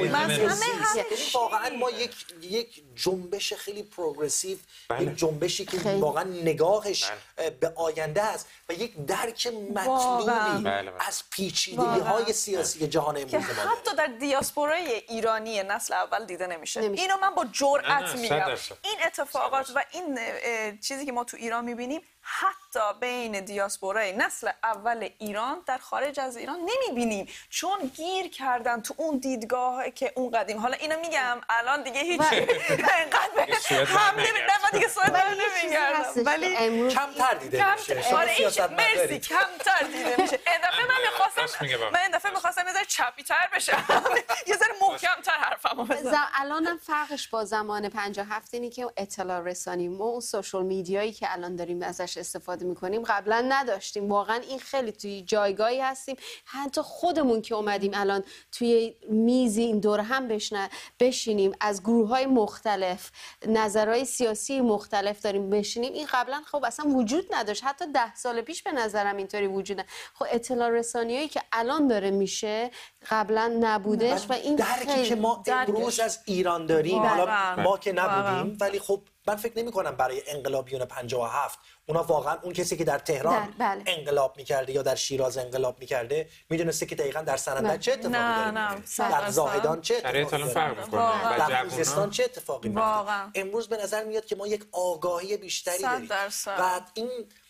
واقعا ما یک یک جنبش خیلی پروگرسیو، یک جنبشی که واقعا نگاهش به آینده است و یک درک مطلوبی از پیچیدگی‌های سیاسی جهان امروز ما که حتی در دیاسپورای ایرانی نسل اول دیده نمیشه. اینو من با جرأت میگم. این اتفاقات و این چیزی که ما تو ایران میبینیم حتی بین دیاسپورای نسل اول ایران در خارج از ایران نمیبینیم، چون گیر کردن تو اون دیدگاه که اون قدیم. حالا اینو میگم الان دیگه هیچ انقدر هم نمیدونم دیگه سوال نمیگردم، ولی کمتر دیده میشه. آره مرسی، کمتر دیده میشه. این دفعه من میخواستم من این دفعه میخواستم یه ذره چپی‌تر بشم، یه ذره محکم‌تر حرفمو بزنم. الانم فرقش با زمان پنجاه و هفت اینه که اطلاع رسانی ما اون سوشال میدیایی که الان داریم ازش استفاده میکنیم قبلا نداشتیم. واقعا این خیلی توی جایگاهی هستیم، حتی خودمون که اومدیم الان توی میزی این دور هم بشن بشینیم از گروه‌های مختلف نظرهای سیاسی مختلف داریم بشینیم، این قبلا خب اصلا وجود نداشت. حتی ده سال پیش به نظرم اینطوری وجود نداشت. خب اطلاع رسانیایی که الان داره میشه قبلا نبودش و این درکی که ما امروز از ایران داریم، حالا ما که نبودیم، ولی خب من فکر نمی کنم برای انقلابیون پنجاه و هفت اونا واقعا اون کسی که در تهران در بله. انقلاب میکرده یا در شیراز انقلاب میکرده میدونسته که دقیقاً در سنندج چه اتفاقی داره، در زاهدان چه اتفاقی داره، در خوزستان چه اتفاقی میفته. امروز به نظر میاد که ما یک آگاهی بیشتری داریم و این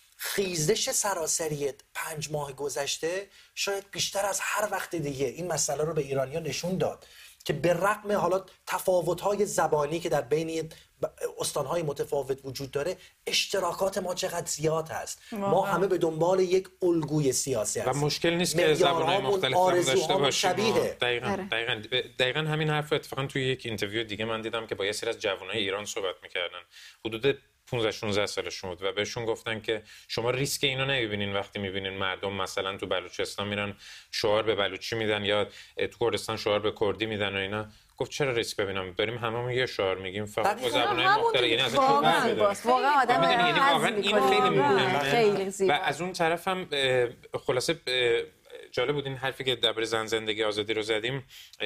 خیزش سراسری پنج ماه گذشته شاید بیشتر از هر وقت دیگه این مسئله رو به ایرانیان نشون داد که به رغم حالا تفاوت‌های زبانی که در بین استان‌های متفاوت وجود داره، اشتراکات ما چقدر زیاد هست. ما همه به دنبال یک الگوی سیاسی هستیم و مشکل نیست که زبان‌های مختلف هم داشته باشیم. دقیقاً دقیقاً دقیقاً همین حرف اتفاقاً توی یک اینترویو دیگه من دیدم که با یه سری از جوانای ایران صحبت می‌کردن، حدود پانزده شانزده سالشون بود و بهشون گفتن که شما ریسک اینو نمی‌بینین وقتی می‌بینین مردم مثلا تو بلوچستان میرن شعار به بلوچی میدن یا تو کردستان شعار به کردی میدن و اینا. گفت چرا ریسک ببینم؟ بریم هممون یه شعار میگیم فقط با زبان‌های مختلف، یعنی از اون واقعا آدم یعنی واقعا این خیلی مهمه. و از اون طرف هم خلاصه جالب بود این حرفی که درباره زن زندگی آزادی رو زدیم.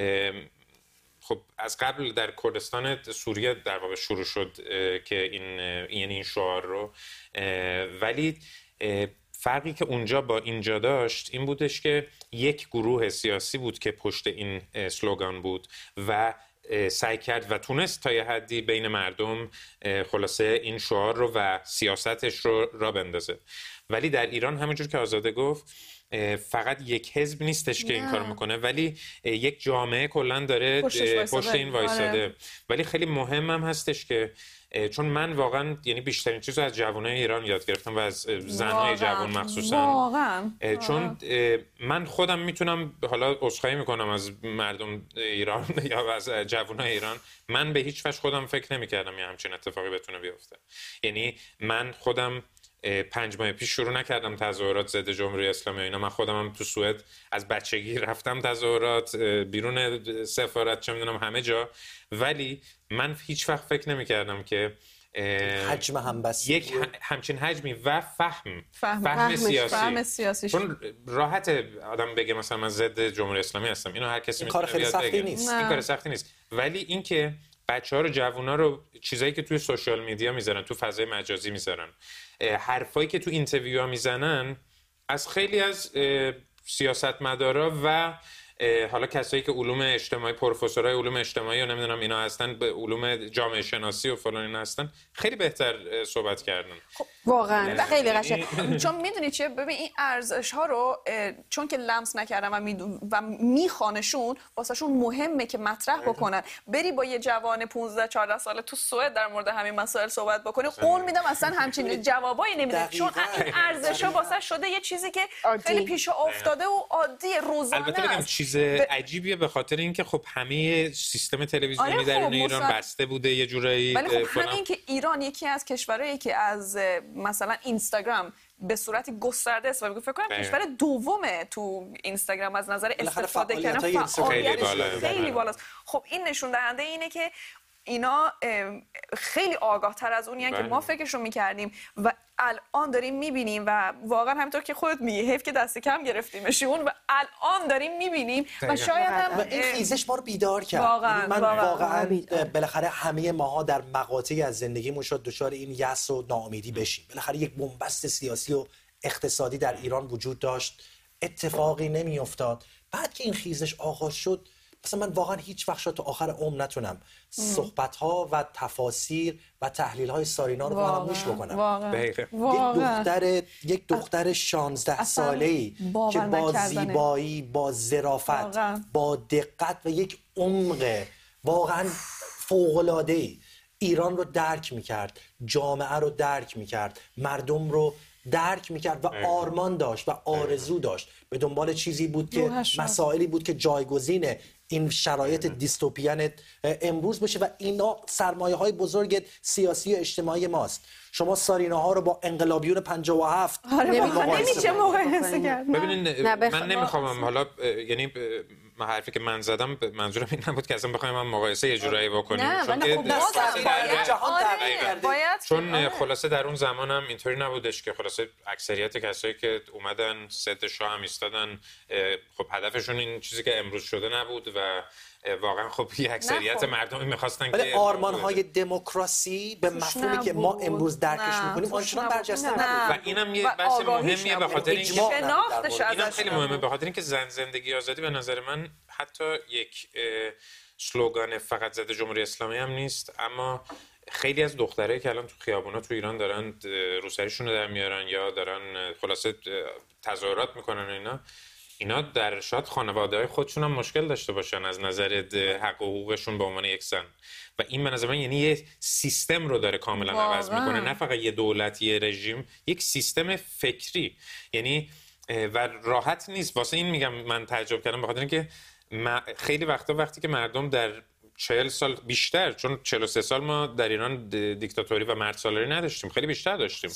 خب از قبل در کردستان سوریه در واقع شروع شد که این یعنی این شعار رو، ولی فرقی که اونجا با اینجا داشت این بودش که یک گروه سیاسی بود که پشت این سلوگان بود و سعی کرد و تونست تا یه حدی بین مردم خلاصه این شعار رو و سیاستش رو را بندازه. ولی در ایران همونجور که آزاده گفت فقط یک حزب نیستش که این کار میکنه، ولی یک جامعه کلن داره پشت این وایساده. ولی خیلی مهم هم هستش که چون من واقعا یعنی بیشترین چیزو از جوانای ایران یاد گرفتم و از زنهای جوان مخصوصا واقعا. چون من خودم میتونم حالا عذرخواهی میکنم از مردم ایران یا از جوانای ایران، من به هیچ وجه خودم فکر نمیکردم یه همچین اتفاقی بتونه بیفته. یعنی من خودم پنج ماه پیش شروع نکردم تظاهرات ضد جمهوری اسلامی و اینا، من خودم هم تو سوئد از بچگی رفتم تظاهرات بیرون سفارت چه میدونم همه جا، ولی من هیچ وقت فکر نمی‌کردم که حجم همبستگی یک همچین حجمی و فهم فهم, فهم سیاسی فهم سیاسی چون راحت آدم بگه مثلا من ضد جمهوری اسلامی هستم، اینو هر کسی میتونه بیاد سختی بگه. نیست. این کار سختی نیست، ولی اینکه بچه‌ها رو جوونا رو چیزایی که توی سوشال میدیا میذارن، تو فضای مجازی میذارن، حرفایی که تو اینترویوها میزنن، از خیلی از سیاستمدارا و حالا کسایی که علوم اجتماعی، پروفسورای علوم اجتماعی و نمیدونم اینا هستن، به علوم جامعه شناسی و فلان اینا هستن، خیلی بهتر صحبت کردن. خب واقعا خیلی قشنگ. چون میدونی چیه، ببین این ارزش ها رو چون که لمس نکردن و میدون و میخوانشون، واسهشون مهمه که مطرح بکنن. بری با یه جوان پانزده چهارده ساله تو سوئد در مورد همین مسائل صحبت بکنی، قول میدم اصلا همچین جوابایی نمیده، چون این ارزش ها واسه شده یه چیزی که خیلی پیش افتاده و عادی روزانه البته بگم چیز عجیبه به خاطر اینکه خب همه سیستم تلویزیونی آره در خب ایران مصد... بسته بوده یه جورایی، ولی خب همین که ایران یکی از کشورهایی که از مثلا اینستاگرام به صورت گسترده استفاده می‌کنه، فکر کنم کشور دومه تو اینستاگرام از نظر استفاده کردن، فعالیت خیلی بالاست. خب این نشون دهنده اینه که اینا خیلی آگاه‌تر از اونیه که ما فکرشو می‌کردیم و الان داریم می‌بینیم و واقعا همینطور که خودت میگی حیف که دست کم گرفتیمشون و الان داریم می‌بینیم و شاید هم این خیزش ما رو بیدار کرد. واقعا من واقعا, واقعا بالاخره همه ماها در مقاطعی از زندگیمون شد دچار این یأس و ناامیدی بشیم. بالاخره یک بنبست سیاسی و اقتصادی در ایران وجود داشت، اتفاقی نمی‌افتاد. بعد که این خیزش آغاز شد، مثلا من واقعا هیچ وقت تا آخر عمر نتونم صحبت‌ها و تفاسیر و تحلیل‌های سارینا رو با هم گوش بکنم. واقعا. یک دختر یک دختر شانزده ساله‌ای که با زیبایی، با ظرافت، واقعا. با دقت و یک عمق واقعا فوق‌العاده‌ای ایران رو درک می‌کرد، جامعه رو درک می‌کرد، مردم رو درک میکرد و آرمان داشت و آرزو داشت، به دنبال چیزی بود که مسائلی بود که جایگزین این شرایط دیستوپیان امروز بشه و اینا سرمایه های بزرگ سیاسی و اجتماعی ماست. شما سارینا ها رو با انقلابیون پنجاه و هفت نمیشه مقایسه کرد. ببینید من نمیخوام حالا یعنی حرفی که من زدم منظورم این نبود که اصلا بخوایم من مقایسه یه جورایی بکنیم، چون که چون خلاصه در اون زمانم اینطوری نبودش که خلاصه اکثریت کسایی که اومدن ضد شاه هم ایستادن، خب هدفشون این چیزی که امروز شده نبود و واقعا خب یه اکثریت مردمی می‌خواستن که آرمان‌های دموکراسی به مفهومی که ما امروز درکش می‌کنیم آنچنان برجسته نبود و اینم یه بحث مهمیه به خاطر اینکه شناختش اینم خیلی مهمه به خاطر اینکه زن زندگی آزادی به نظر من حتی یک سلوگان فقط ضد جمهوری اسلامی هم نیست، اما خیلی از دخترایی که الان تو خیابونا تو ایران دارن روسریشون رو در میارن یا دارن خلاصه تظاهرات میکنن اینا اینا در شاید خانواده‌های خودشون هم مشکل داشته باشن از نظر حق و حقوقشون به عنوان یک زن و این به نظر من یعنی یه سیستم رو داره کاملا عوض میکنه، نه فقط یه دولت، یه رژیم، یک سیستم فکری. یعنی و راحت نیست، واسه این میگم من تعجب کردم به خاطر اینکه خیلی وقتا وقتی که مردم در چهل سال بیشتر، چون چهل و سه سال ما در ایران دیکتاتوری و مردسالاری نداشتیم، خیلی بیشتر داشتیم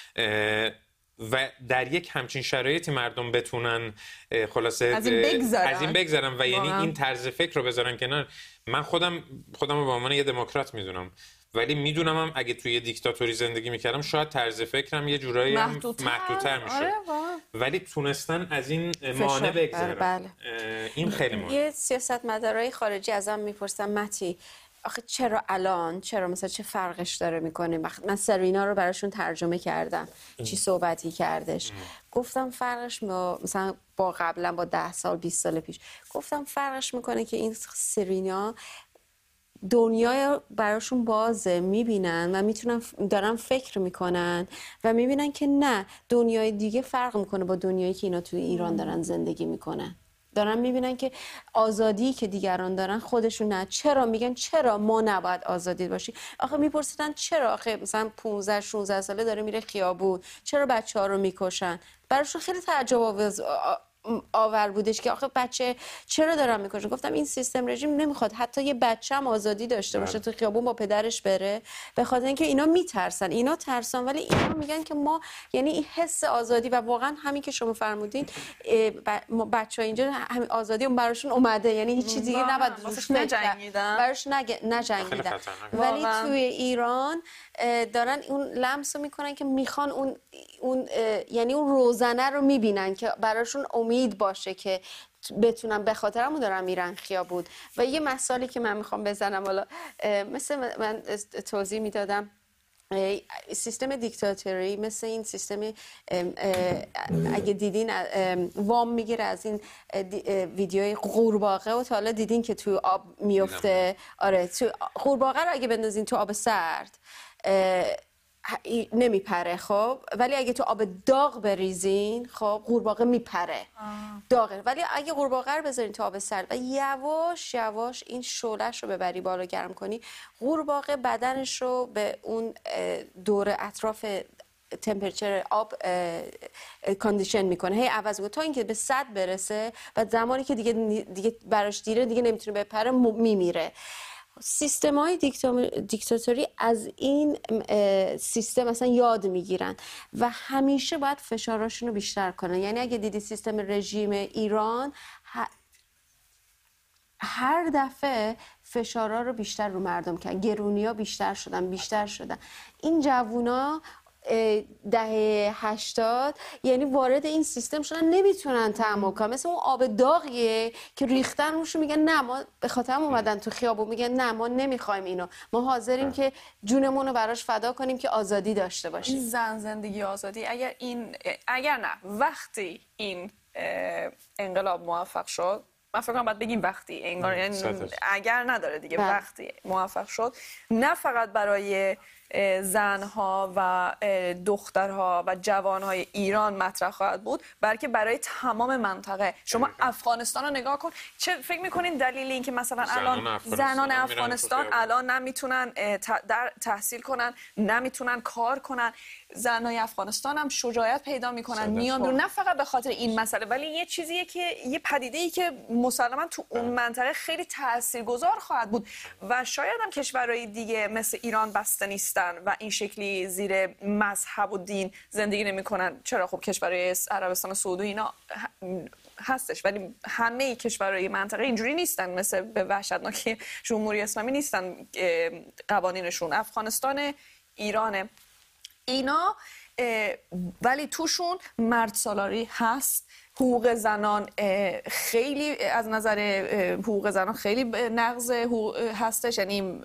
و در یک همچین شرایطی مردم بتونن خلاصه از این بگذارن, از این بگذارن و یعنی این طرز فکر رو بذارن کنار. من خودم خودم رو به عنوان یه دموکرات میدونم، ولی میدونم هم اگه توی یه دیکتاتوری زندگی میکردم شاید طرز فکرم یه جورایی محدودتر, محدودتر میشد. آره ولی تونستن از این مانع بگذارن. بله. این خیلی مهمه. یه سیاستمدارای خارجی ازم میپرسن متی آخه چرا الان چرا مثلا چه فرقش داره میکنه؟ من سرینا رو براشون ترجمه کردم چی صحبتی کردش. گفتم فرقش مثلا با قبلا با ده سال بیست سال پیش گفتم فرقش میکنه که این سرینا دنیای براشون بازه، میبینن و میتونن دارن فکر میکنن و میبینن که نه دنیای دیگه فرق میکنه با دنیایی که اینا توی ایران دارن زندگی میکنن. دارن میبینن که آزادی که دیگران دارن خودشون نه. چرا میگن چرا ما نباید آزادی باشیم؟ آخه میپرسیدن چرا آخه مثلا پانزده شانزده ساله داره میره خیابون، چرا بچه‌ها رو میکشن؟ براشون خیلی تعجب آور آور بودش که آخه بچه چرا دارن میکشن. گفتم این سیستم رژیم نمیخواد حتی یه بچه هم آزادی داشته باشه تو خیابون با پدرش بره، به خاطر اینکه اینا میترسن، اینا ترسن، ولی اینا میگن که ما یعنی این حس آزادی و واقعا همین که شما فرمودین بچه‌ها اینجا همین آزادی اون براشون اومده، یعنی هیچ چیزی دیگه نباید روش نجنگیدن، براش نجنگیدن. ولی توی ایران دارن اون لمس میکنن که میخوان اون اون یعنی اون روزنه رو میبینن که براشون امید باشه که بتونم، به خاطر همون دارم میرن خیابون. و یه مثالی که من میخوام بزنم، حالا مثل من توضیح میدادم، سیستم دیکتاتوری مثل این سیستم اگه دیدین وام میگیره از این ویدیوی قورباغه و تا حالا دیدین که توی آب میفته. آره تو قورباغه رو اگه بندازین تو آب سرد نمیپره، خب ولی اگه تو آب داغ بریزین خب قورباغه میپره، داغه. ولی اگه قورباغه رو بذارین تو آب سرد و یواش یواش این شعله‌اش رو ببری بالا گرم کنی، قورباغه بدنش رو به اون دور اطراف تمپرچر آب کاندیشن میکنه، هی عوض میکنه تا اینکه به صد برسه و زمانی که دیگه دیگه براش دیره دیگه نمیتونه بپره میمیره. سیستم های دیکتاتوری از این سیستم مثلا یاد میگیرن و همیشه باید فشاراشون رو بیشتر کنن. یعنی اگه دیدی سیستم رژیم ایران هر دفعه فشارا رو بیشتر رو مردم کرد، گرونیا بیشتر شدن بیشتر شدن. این جوونا دهه هشتاد یعنی وارد این سیستم شدن، نمیتونن تحمل کنن، مثل اون آب داغیه که ریختن روشو، میگن نه ما به خاطر هم اومدن تو خیابون، میگن نه ما نمیخوایم اینو، ما حاضریم که جونمون رو براش فدا کنیم که آزادی داشته باشیم. این زن زندگی آزادی، اگر این اگر نه وقتی این انقلاب موفق شد، من فکر کنم باید بگیم وقتی، انگار یعنی اگر نداره دیگه، بله. وقتی موفق شد نه فقط برای زنها و دخترها و جوانهای ایران مطرح خواهد بود، بلکه برای تمام منطقه. شما افغانستان رو نگاه کن، چه فکر میکنین دلیل این که مثلا الان افغانستان زنان افغانستان الان نمیتونن در تحصیل کنن، نمیتونن کار کنن؟ زنای افغانستان هم شجاعت پیدا میکنن میان بیرون، نه فقط به خاطر این مسئله، ولی یه چیزیه که یه پدیده‌ای که مسلماً تو اون منطقه خیلی تاثیرگذار خواهد بود و شاید هم کشورهای دیگه مثل ایران بسته نیستن و این شکلی زیر مذهب و دین زندگی نمیکنن. چرا؟ خب کشورهای عربستان سعودی اینا هستش، ولی همه کشورهای منطقه اینجوری نیستن، مثل به وحشتناکی جمهوری اسلامی نیستن قوانینشون. افغانستان، ایرانه اینا، ولی توشون مرد سالاری هست، حقوق زنان خیلی از نظر حقوق زنان خیلی نقض هستش، یعنی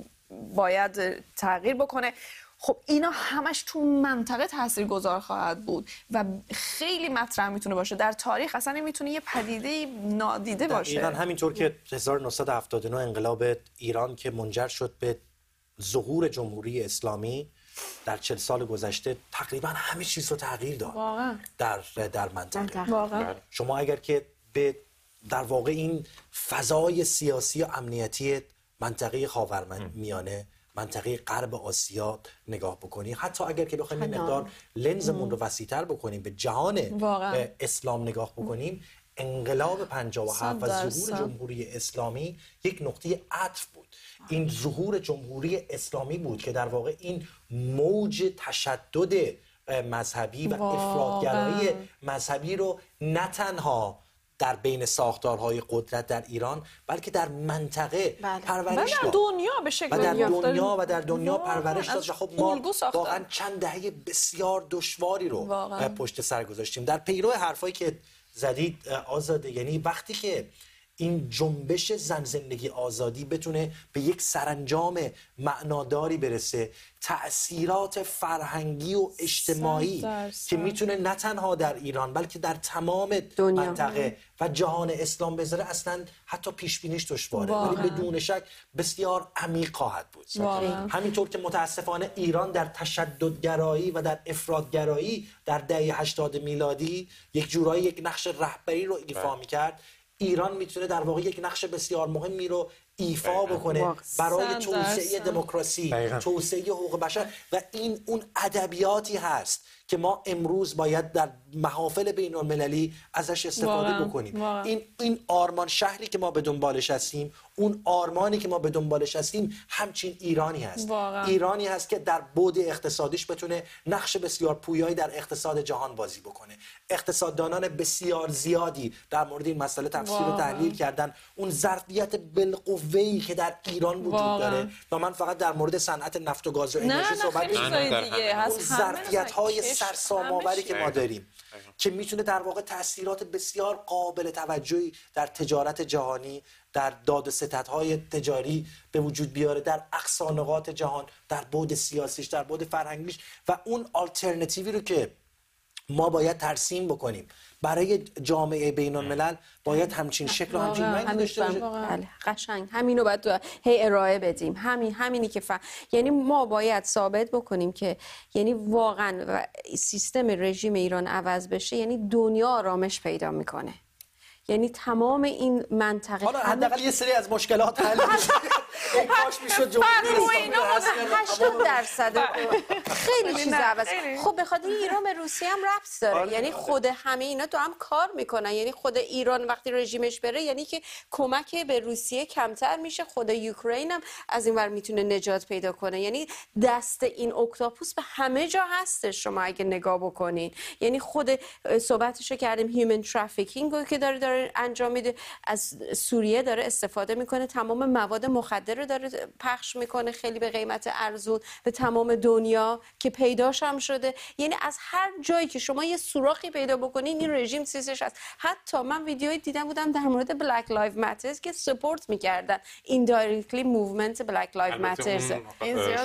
باید تغییر بکنه. خب اینا همش تو منطقه تاثیرگذار خواهد بود و خیلی مطرح میتونه باشه در تاریخ، اصلا نمیتونه یه پدیده نادیده باشه. ایران همینطور که هزار و نهصد و هفتاد و نه انقلاب ایران که منجر شد به ظهور جمهوری اسلامی در چهل سال گذشته، تقریبا همه چیز رو تغییر داد واقعا در در منطقه. واقعا شما اگر که به در واقع این فضای سیاسی و امنیتی منطقه خاورمیانه، منطقه غرب آسیا نگاه بکنی، حتی اگر که بخوایم این مقدار لنزمون رو وسیع‌تر بکنیم به جهان واقعا اسلام نگاه بکنیم، انقلاب پنجاه و هفت و ظهور جمهوری اسلامی یک نقطه عطف بود. این ظهور جمهوری اسلامی بود که در واقع این موج تشدد مذهبی و افراط‌گرایی مذهبی رو نه تنها در بین ساختارهای قدرت در ایران بلکه در منطقه بله. پرورش داد. و در دنیا به شکل و در دنیا و در دنیا پرورش داد. و خب ما واقعا چند دهه بسیار دشواری رو واقعا پشت سر گذاشتیم. در پیرو حرفایی که زدید آزاده، یعنی وقتی که این جنبش زن زندگی آزادی بتونه به یک سرانجام معناداری برسه، تأثیرات فرهنگی و اجتماعی که میتونه نه تنها در ایران بلکه در تمام دنیا منطقه و جهان اسلام بذاره، اصلا حتی پیش بینیش دشواره، ولی بدون شک بسیار عمیق خواهد بود. همینطور که متاسفانه ایران در تشددگرایی و در افراط‌گرایی در دهه هشتاد میلادی یک جورایی یک نقش رهبری رو ایفا میکرد، ایران میتونه در واقع یک نقش بسیار مهمی رو ایفا بکنه برای توسعه دموکراسی، توسعه حقوق بشر. و این اون ادبیاتی هست که ما امروز باید در محافل بین المللی ازش استفاده واقعا. بکنیم واقعا. این این آرمان شهری که ما به دنبالش هستیم، اون آرمانی که ما به دنبالش هستیم همچین ایرانی هست واقعا. ایرانی هست که در بعد اقتصادیش بتونه نقش بسیار پویایی در اقتصاد جهان بازی بکنه. اقتصاددانان بسیار زیادی در مورد این مسئله تفسیر و تحلیل کردن. اون ظرفیت بالقوه‌ای که در ایران وجود واقعا. داره و من فقط در مورد صنعت نفت و گاز و انرژی صحبت می‌کنم. ظرفیت‌های سرسام‌آوری که ما داریم که میتونه در واقع تأثیرات بسیار قابل توجهی در تجارت جهانی، در داد و ستدهای تجاری به وجود بیاره، در اقصا نقاط جهان، در بعد سیاسیش، در بعد فرهنگیش. و اون آلترناتیوی رو که ما باید ترسیم بکنیم برای جامعه بین الملل باید همچین شکل و همچین معنی داشته باشه. بله قشنگ همینو باید هی ارائه بدیم. همین همینی که ف... یعنی ما باید ثابت بکنیم که یعنی واقعا سیستم رژیم ایران عوض بشه یعنی دنیا آرامش پیدا میکنه. یعنی تمام این منطقه حالا حداقل یه سری از مشکلات حل میشه. کاش میشد جمهوری اسلامی هشتاد درصد خیلی چیز عوض. خب به خاطر ایران به روسیه هم ربط داره. یعنی خود همه اینا تو هم کار میکنن. یعنی خود ایران وقتی رژیمش بره یعنی که کمک به روسیه کمتر میشه، خود یوکراین هم از این ور میتونه نجات پیدا کنه. یعنی دست این اکتاپوس به همه جا هستش شما اگه نگاه بکنین. یعنی خود صحبتشو کردیم هیومن ترافیکینگ که داره داره انجام میده، از سوریه داره استفاده میکنه، تمام مواد مخدر رو داره پخش میکنه خیلی به قیمت ارزون به تمام دنیا که پیداش هم شده. یعنی از هر جایی که شما یه سوراخی پیدا بکنین این رژیم سیستش هست. حتی من ویدیوی دیدم بودم در مورد بلک لایف ماترز که سپورت میکردن ایندایرکتلی موومنت بلک لایف ماترز. این زیاد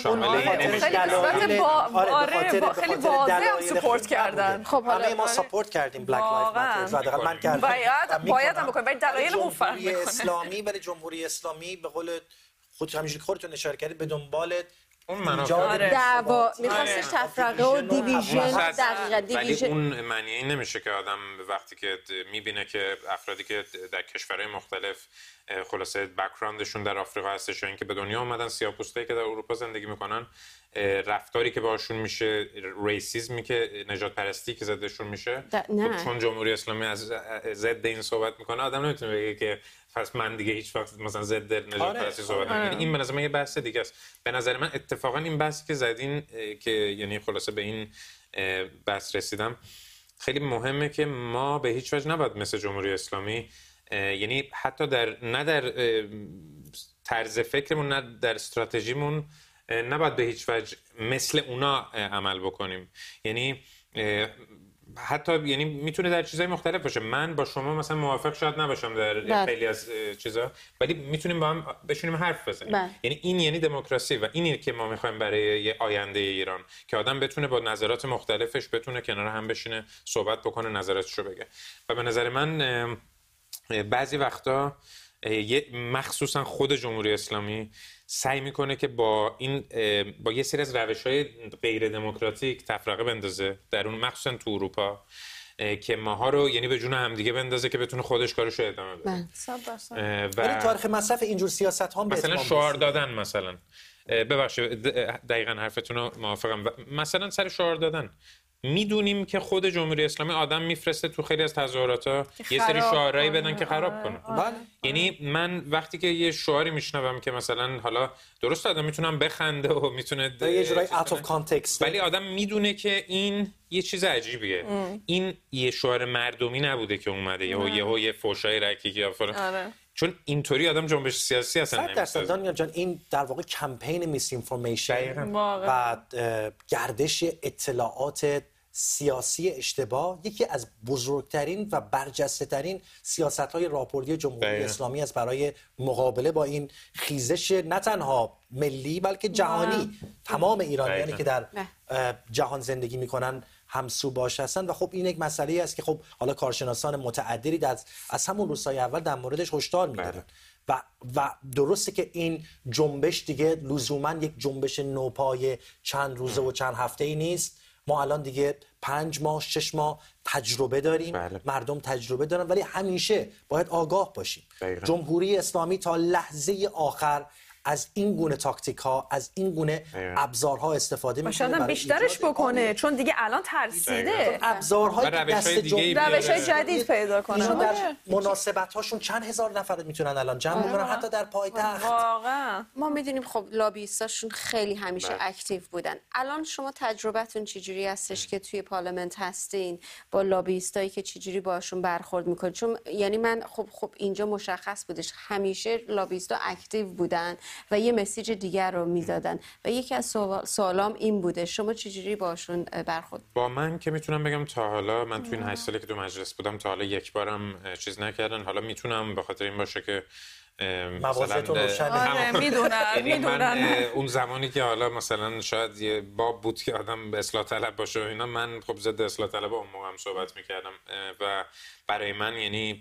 خیلی با خیلی واضح سپورت کردن. خب همه ما سپورت کردیم بلک لایف ماترز و حداقل من کردم. باید هم بکنیم ولی دلایل مفرق میکنه. اسلامی ولی جمهوری اسلامی به قول خود همیشه خودتون اشاره کردید به دنبال اون منافع دعوا می‌خواستش تفرقه و دیویژن دقیقاً دیویژن. ولی اون معنی این نمیشه که آدم وقتی که میبینه که افرادی که در کشورهای مختلف خلاصه بک‌گراندشون در آفریقا هستش یا اینکه به دنیا اومدن سیاه‌پوستایی که در اروپا زندگی میکنن رفتاری که باشون میشه، ریسیزمی که نجات پرستی که ضدشون میشه، چون جمهوری اسلامی از ضد این صحبت میکنه آدم نمیتونه بگه که پس من دیگه هیچ وقت مثلا ضد نجات آره. پرستی صحبت نمیکنم. یعنی این به نظر من یه بحث دیگه است. به نظر من اتفاقا این بحثی که زدین که یعنی خلاصه به این بحث رسیدم خیلی مهمه که ما به هیچ وجه نباید مثل جمهوری اسلامی یعنی حتی در نه در طرز فکرمون نه در استراتژیمون نباید به هیچ وجه مثل اونا عمل بکنیم. یعنی حتی یعنی میتونه در چیزهای مختلف باشه. من با شما مثلا موافق شاید نباشم در بله. خیلی از چیزا ولی میتونیم با هم بشینیم حرف بزنیم. بله. یعنی این یعنی دموکراسی و اینی که ما میخوایم برای یه آینده ایران که آدم بتونه با نظرات مختلفش بتونه کنار هم بشینه صحبت بکنه نظراتشو بگه. و به نظر من بعضی وقتا مخصوصا خود جمهوری اسلامی سعی میکنه که با این با یه سری از روش‌های غیر دموکراتیک تفرقه بندازه در اون مخصوصا تو اروپا که ماها رو یعنی به جون هم دیگه بندازه که بتونه خودش کارشو ادامه بده. ولی تاریخ مصرف اینجور سیاست‌ها مثلا شعار دادن مثلا ببخشید دقیقاً حرفتون رو موافقم. مثلا سر شعار دادن میدونیم که خود جمهوری اسلامی آدم میفرسته تو خیلی از تظاهرات‌ها یه سری شعارایی بدن که خراب کنه. بله. یعنی من وقتی که یه شعاری میشنوم که مثلا حالا درست آدم میتونم بخنده و میتونه یه جورایی out of context ولی آدم میدونه که این یه چیز عجیبیه. ام. این یه شعار مردمی نبوده که اومده یهو یهو یه فوشای رکیکی یا فلان. آره. چون اینطوری آدم جنبش سیاسی اصلا نمی‌سازه. صد درصد دانیال جان این در واقع کمپین میس اینفورمیشن و گردش اطلاعات سیاسی اشتباه یکی از بزرگترین و برجسته ترین سیاست‌های راهبردی جمهوری باید. اسلامی است برای مقابله با این خیزش نه تنها ملی بلکه جهانی. باید. تمام ایرانیانی که در جهان زندگی میکنن همسو باش هستن و خب این یک مسئله است که خب حالا کارشناسان متعددی از از همون روزهای اول در موردش هشدار میدادن و و درسته که این جنبش دیگه لزوما یک جنبش نوپای چند روزه و چند هفته‌ای نیست ما الان دیگه پنج ماه شش ماه تجربه داریم. بله. مردم تجربه دارن، ولی همیشه باید آگاه باشیم. دقیقا. جمهوری اسلامی تا لحظه آخر از این گونه تاکتیک ها، از این گونه ابزارها استفاده میکنه. شاید بیشترش بکنه چون دیگه الان ترسیده. ابزارهای دست جمهوری روش‌های جدید پیدا کنه. در مناسبت هاشون چند هزار نفر میتونن الان جمع بکنن، حتی در پایتخت. واقعا ما میدونیم خب لابیستاشون خیلی همیشه بله. اکتیو بودن. الان شما تجربتون چجوری هستش که توی پارلمنت هستین با لابیستایی که چجوری باشون برخورد میکنین؟ چون یعنی من خب خب اینجا مشخص بودش همیشه لابیستا اکتیو بودن و یه مسیج دیگر رو میدادن و یکی از سوالام این بوده شما چجوری باشون برخورد؟ با من که میتونم بگم تا حالا من تو این هشت سالی که تو مجلس بودم تا حالا یک بارم چیز نکردن. حالا میتونم به خاطر این باشه که موازه‌تون روشنه. آره میدونم میدونم اون زمانی که حالا مثلا شاید یه باب بود که آدم به اصلاح طلب باشه و اینا، من خب ضد اصلاح طلب اون موقع هم صحبت میکردم و برای من یعنی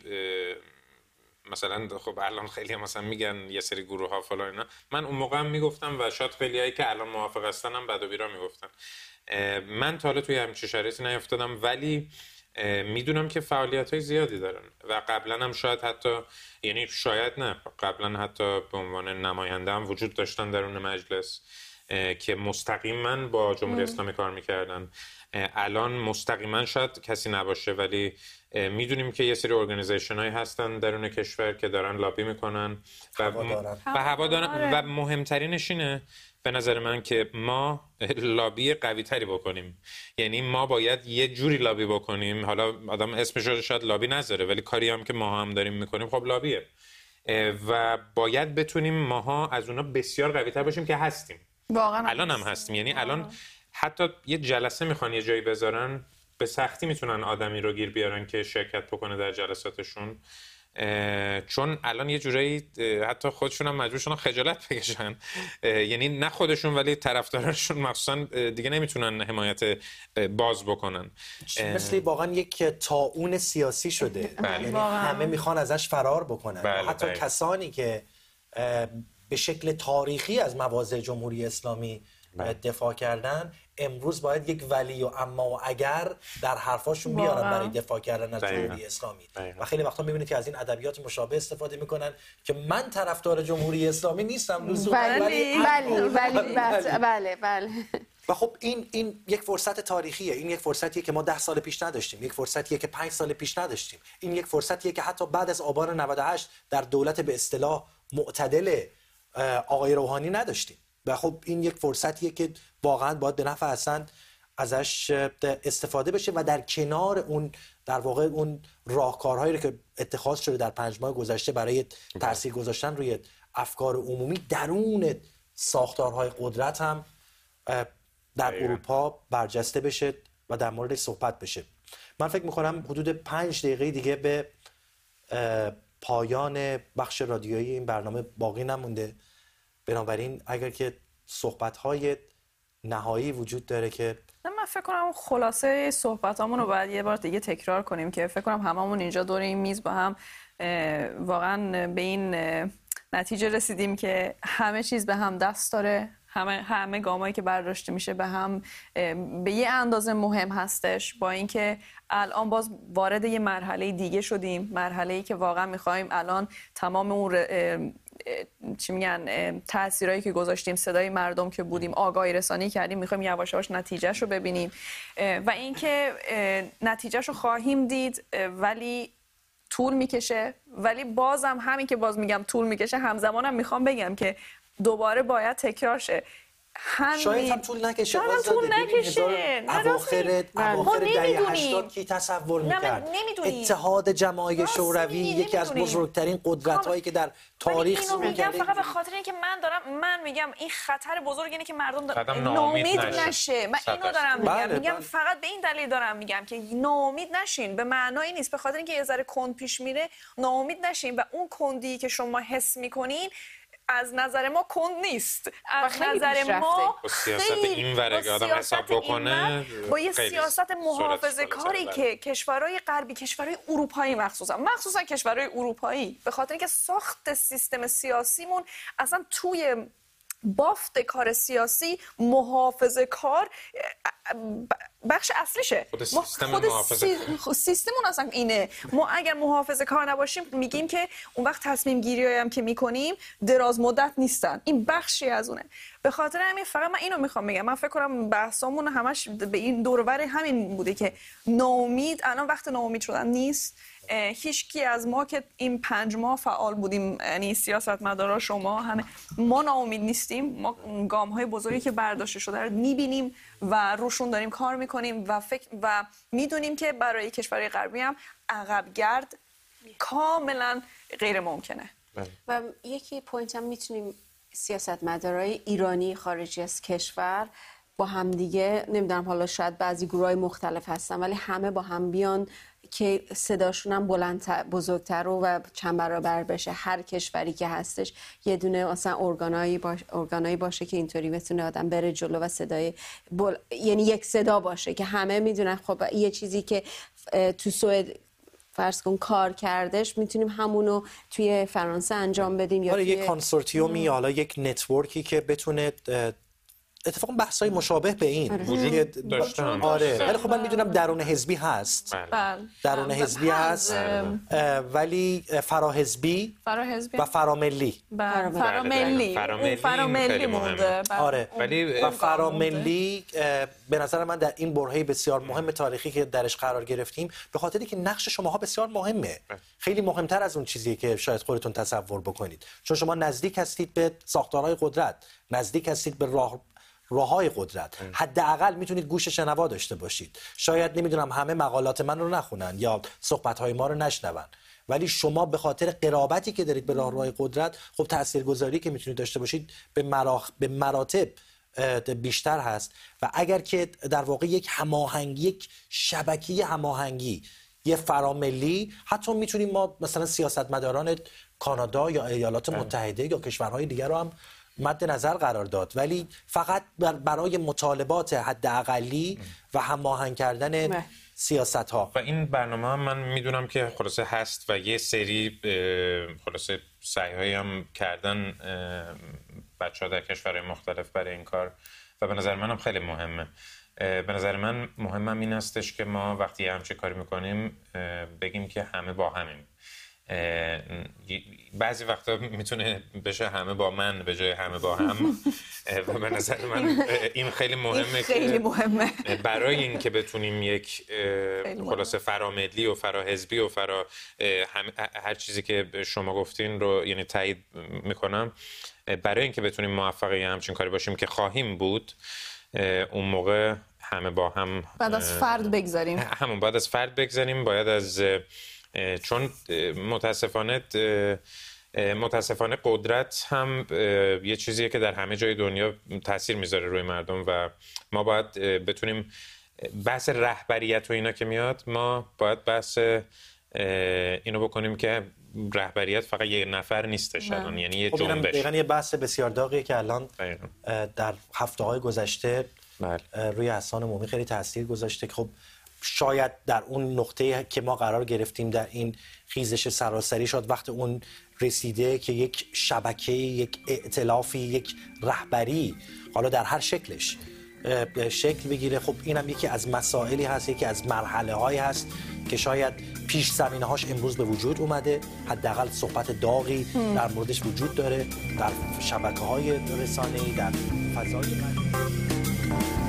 مثلا خب الان خیلی مثلا میگن یه سری گروه ها فلان اینا، من اون موقع هم میگفتم و شاید خیلیایی که الان موافق هستن هم بد و بیرا میگفتن. من تا حالا توی همچین شرایطی نیفتادم، ولی میدونم که فعالیت‌های زیادی دارن و قبلا هم شاید حتی یعنی شاید نه قبلا حتی به عنوان نماینده هم وجود داشتن درون مجلس که مستقیما با جمهوری اسلامی کار میکردن. الان مستقیما شاید کسی نباشه، ولی میدونیم که یه سری ارگانیزیشن هایی هستن درون کشور که دارن لابی میکنن و هوا دارن و مهمترینش اینه به نظر من که ما لابی قوی تری بکنیم. یعنی ما باید یه جوری لابی بکنیم، حالا آدم اسمش رو شاید لابی نذاره ولی کاری هم که ما هم داریم میکنیم خب لابیه و باید بتونیم ماها از اونا بسیار قوی تر باشیم که هستیم. واقعا الان هم هستیم. یعنی الان حتی یه جلسه میخوان یه جایی بذارن به سختی میتونن آدمی رو گیر بیارن که شرکت بکنه در جلساتشون، چون الان یه جورایی حتی خودشون هم مجبور شدن خجالت بکشن. یعنی نه خودشون ولی طرفدارانشون مخصوصا دیگه نمیتونن حمایت باز بکنن. مثل واقعا یک طاعون سیاسی شده. یعنی همه میخوان ازش فرار بکنن. بله حتی بله. کسانی که به شکل تاریخی از مواضع جمهوری اسلامی بله. دفاع کردن امروز باید یک ولی و اما و اگر در حرفاشون بیارن برای دفاع کردن از جمهوری اسلامی. دقیقا. و خیلی وقتا میبینید که از این ادبیات مشابه استفاده میکنن که من طرفدار جمهوری اسلامی نیستم لزوما، ولی ولی ولی بله بله. و خب این این یک فرصت تاریخیه. این یک فرصتیه که ما ده سال پیش نداشتیم، یک فرصتیه که پنج سال پیش نداشتیم. این یک فرصتیه که حتی بعد از آبان نود و هشت در دولت به اصطلاح معتدل آقای روحانی نداشتیم. و خب این یک فرصتیه که واقعا باید به نفع حسن ازش استفاده بشه و در کنار اون در واقع اون راهکارهایی که اتخاذ شده در پنج ماه گذشته برای تاثیر گذاشتن روی افکار عمومی درون ساختارهای قدرت هم در اروپا برجسته بشه و در موردش صحبت بشه. من فکر می‌کنم حدود پنج دقیقه دیگه به پایان بخش رادیویی این برنامه باقی نمونده. بنابراین اگر که صحبت‌های نهایی وجود داره که من فکر کنم خلاصه صحبتامون رو باید یه بار دیگه تکرار کنیم که فکر کنم هممون اینجا دور این میز با هم واقعا به این نتیجه رسیدیم که همه چیز به هم دست داره، همه همه گامایی که برداشته میشه به هم به یه اندازه مهم هستش، با اینکه الان باز وارد یه مرحله دیگه شدیم، مرحله‌ای که واقعا می‌خوایم الان تمام اون چی میگن تاثیرایی که گذاشتیم، صدای مردم که بودیم، آگاهی رسانی کردیم، میخوایم یواش یواش نتیجهش رو ببینیم و اینکه نتیجهش رو خواهیم دید ولی طول میکشه. ولی بازم همین که باز میگم طول میکشه، همزمانم میخوام بگم که دوباره باید تکرار شه. شاید هم طول نکشه، شاید طول نکشه. اواخر اواخر دهه هشتاد کی تصور میکرد اتحاد جماهیر شوروی یکی از بزرگترین قدرت‌هایی که در تاریخ اینو میگم فقط به خاطر اینکه من دارم من میگم این خطر بزرگ اینه که مردم ناامید نشه. من اینو دارم میگم بله میگم بله. فقط به این دلیل دارم میگم که ناامید نشین، به معنای نیست به خاطر اینکه یه ذره کند پیش میره ناامید نشین و اون کندی که شما حس میکنین از نظر ما کند نیست، از نظر ما سیاست این ورقه آدم حساب بکنه با یه سیاست محافظه کاری که کشورهای غربی، کشورهای اروپایی مخصوصا مخصوصا کشورهای اروپایی به خاطر اینکه ساخت سیستم سیاسیمون اصلا توی بافت کار سیاسی محافظه کار بخش اصلیشه. خود سیستم خود محافظه سی... سیستمون اصلا اینه. ما اگر محافظه کار نباشیم میگیم که اون وقت تصمیم گیری هم که میکنیم دراز مدت نیستن. این بخشی از اونه. به خاطر همین فقط من اینو میخوام بگم، من فکر کنم بحثمون همش به این دور و بر همین بوده که ناامید، الان وقت ناامید شدن نیست. هیچ کی از ما که این پنج ماه فعال بودیم، یعنی سیاستمدارا، شما همه، ما ناامید نیستیم. ما گام‌های بزرگی که برداشته شده رو می‌بینیم و روشون داریم کار می‌کنیم و فکر و می‌دونیم که برای کشورهای غربی هم عقب‌گرد کاملا غیر ممکنه. و یکی پوینت هم میتونیم سیاستمدارای ایرانی خارجی از کشور با هم دیگه، نمیدونم حالا شاید بعضی گروهای مختلف هستن ولی همه با هم بیان که صداشون هم بلندتر، بزرگتر و چند برابر بشه. هر کشوری که هستش یه دونه مثلا ارگانایی باش، ارگانایی باشه که اینطوری بتونه آدم بره جلو و صدای بل... یعنی یک صدا باشه که همه میدونن خب یه چیزی که تو سوئد فرض کن کار کردش میتونیم همونو توی فرانسه انجام بدیم. یا آره، توی... یک کانسورتیومی یا حالا یک نتورکی که بتونه اتفاقا بحث‌های مشابه به این وجود داشته. آره، ولی خب من میدونم درون حزبی هست. بله. درون حزبی هست ولی فراحزبی و فراملی. فراملی. فراملی مونده. آره. ولی و فراملی به نظر من در این برهه بسیار مهم تاریخی که درش قرار گرفتیم به خاطری که نقش شماها بسیار مهمه. خیلی مهمتر از اون چیزی که شاید خودتون تصور بکنید. چون شما نزدیک هستید به ساختارهای قدرت، نزدیک هستید به راه راههای قدرت. حداقل میتونید گوش شنوا داشته باشید. شاید نمیدونم همه مقالات من رو نخونن یا صحبت‌های ما رو نشنون، ولی شما به خاطر قرابتی که دارید به راهروهای قدرت، خب تاثیرگذاری که میتونید داشته باشید به مراخ... به مراتب بیشتر هست. و اگر که در واقع یک هماهنگی، یک شبکه هماهنگی، یه فراملی، حتی میتونیم ما مثلا سیاستمداران کانادا یا ایالات متحده یا کشورهای دیگر رو هم مد نظر قرار داد، ولی فقط برای مطالبات حداقلی و هماهنگ کردن سیاست ها. و این برنامه هم من میدونم که خلاصه هست و یه سری خلاصه سعی‌هایی هم کردن بچه‌ها در کشورهای مختلف برای این کار و به نظر منم خیلی مهمه. به نظر من مهمم این هستش که ما وقتی همچین کاری میکنیم بگیم که همه با همیم. بعضی وقتا میتونه بشه همه با من به جای همه با هم و به نظر من این خیلی مهمه. این خیلی مهمه برای این که بتونیم یک خلاصه فراملی و فراحزبی و فرا هر چیزی که شما گفتین رو یعنی تایید میکنم، برای این که بتونیم موفقی همچین کاری باشیم که خواهیم بود، اون موقع همه با هم بعد از فرد بگذاریم همون بعد از فرد بگذاریم باید از چون متاسفانه متاسفانه قدرت هم یه چیزیه که در همه جای دنیا تاثیر میذاره روی مردم و ما باید بتونیم بحث رهبریت و اینا که میاد، ما باید بحث اینو بکنیم که رهبریت فقط یه نفر نیستش الان، یعنی یه جنبش. دقیقاً یه بحث بسیار داغیه که الان در هفته‌های گذشته روی اذهان عمومی خیلی تاثیر گذاشته که خب شاید در اون نقطه که ما قرار گرفتیم در این خیزش سراسری شد وقت اون رسیده که یک شبکه، یک ائتلافی، یک رهبری حالا در هر شکلش شکل بگیره. خب اینم یکی از مسائلی هست، یکی از مرحله هایی هست که شاید پیش زمینه هاش امروز به وجود اومده، حداقل صحبت داغی در موردش وجود داره در شبکه های رسانه‌ای، در فضای مجازی.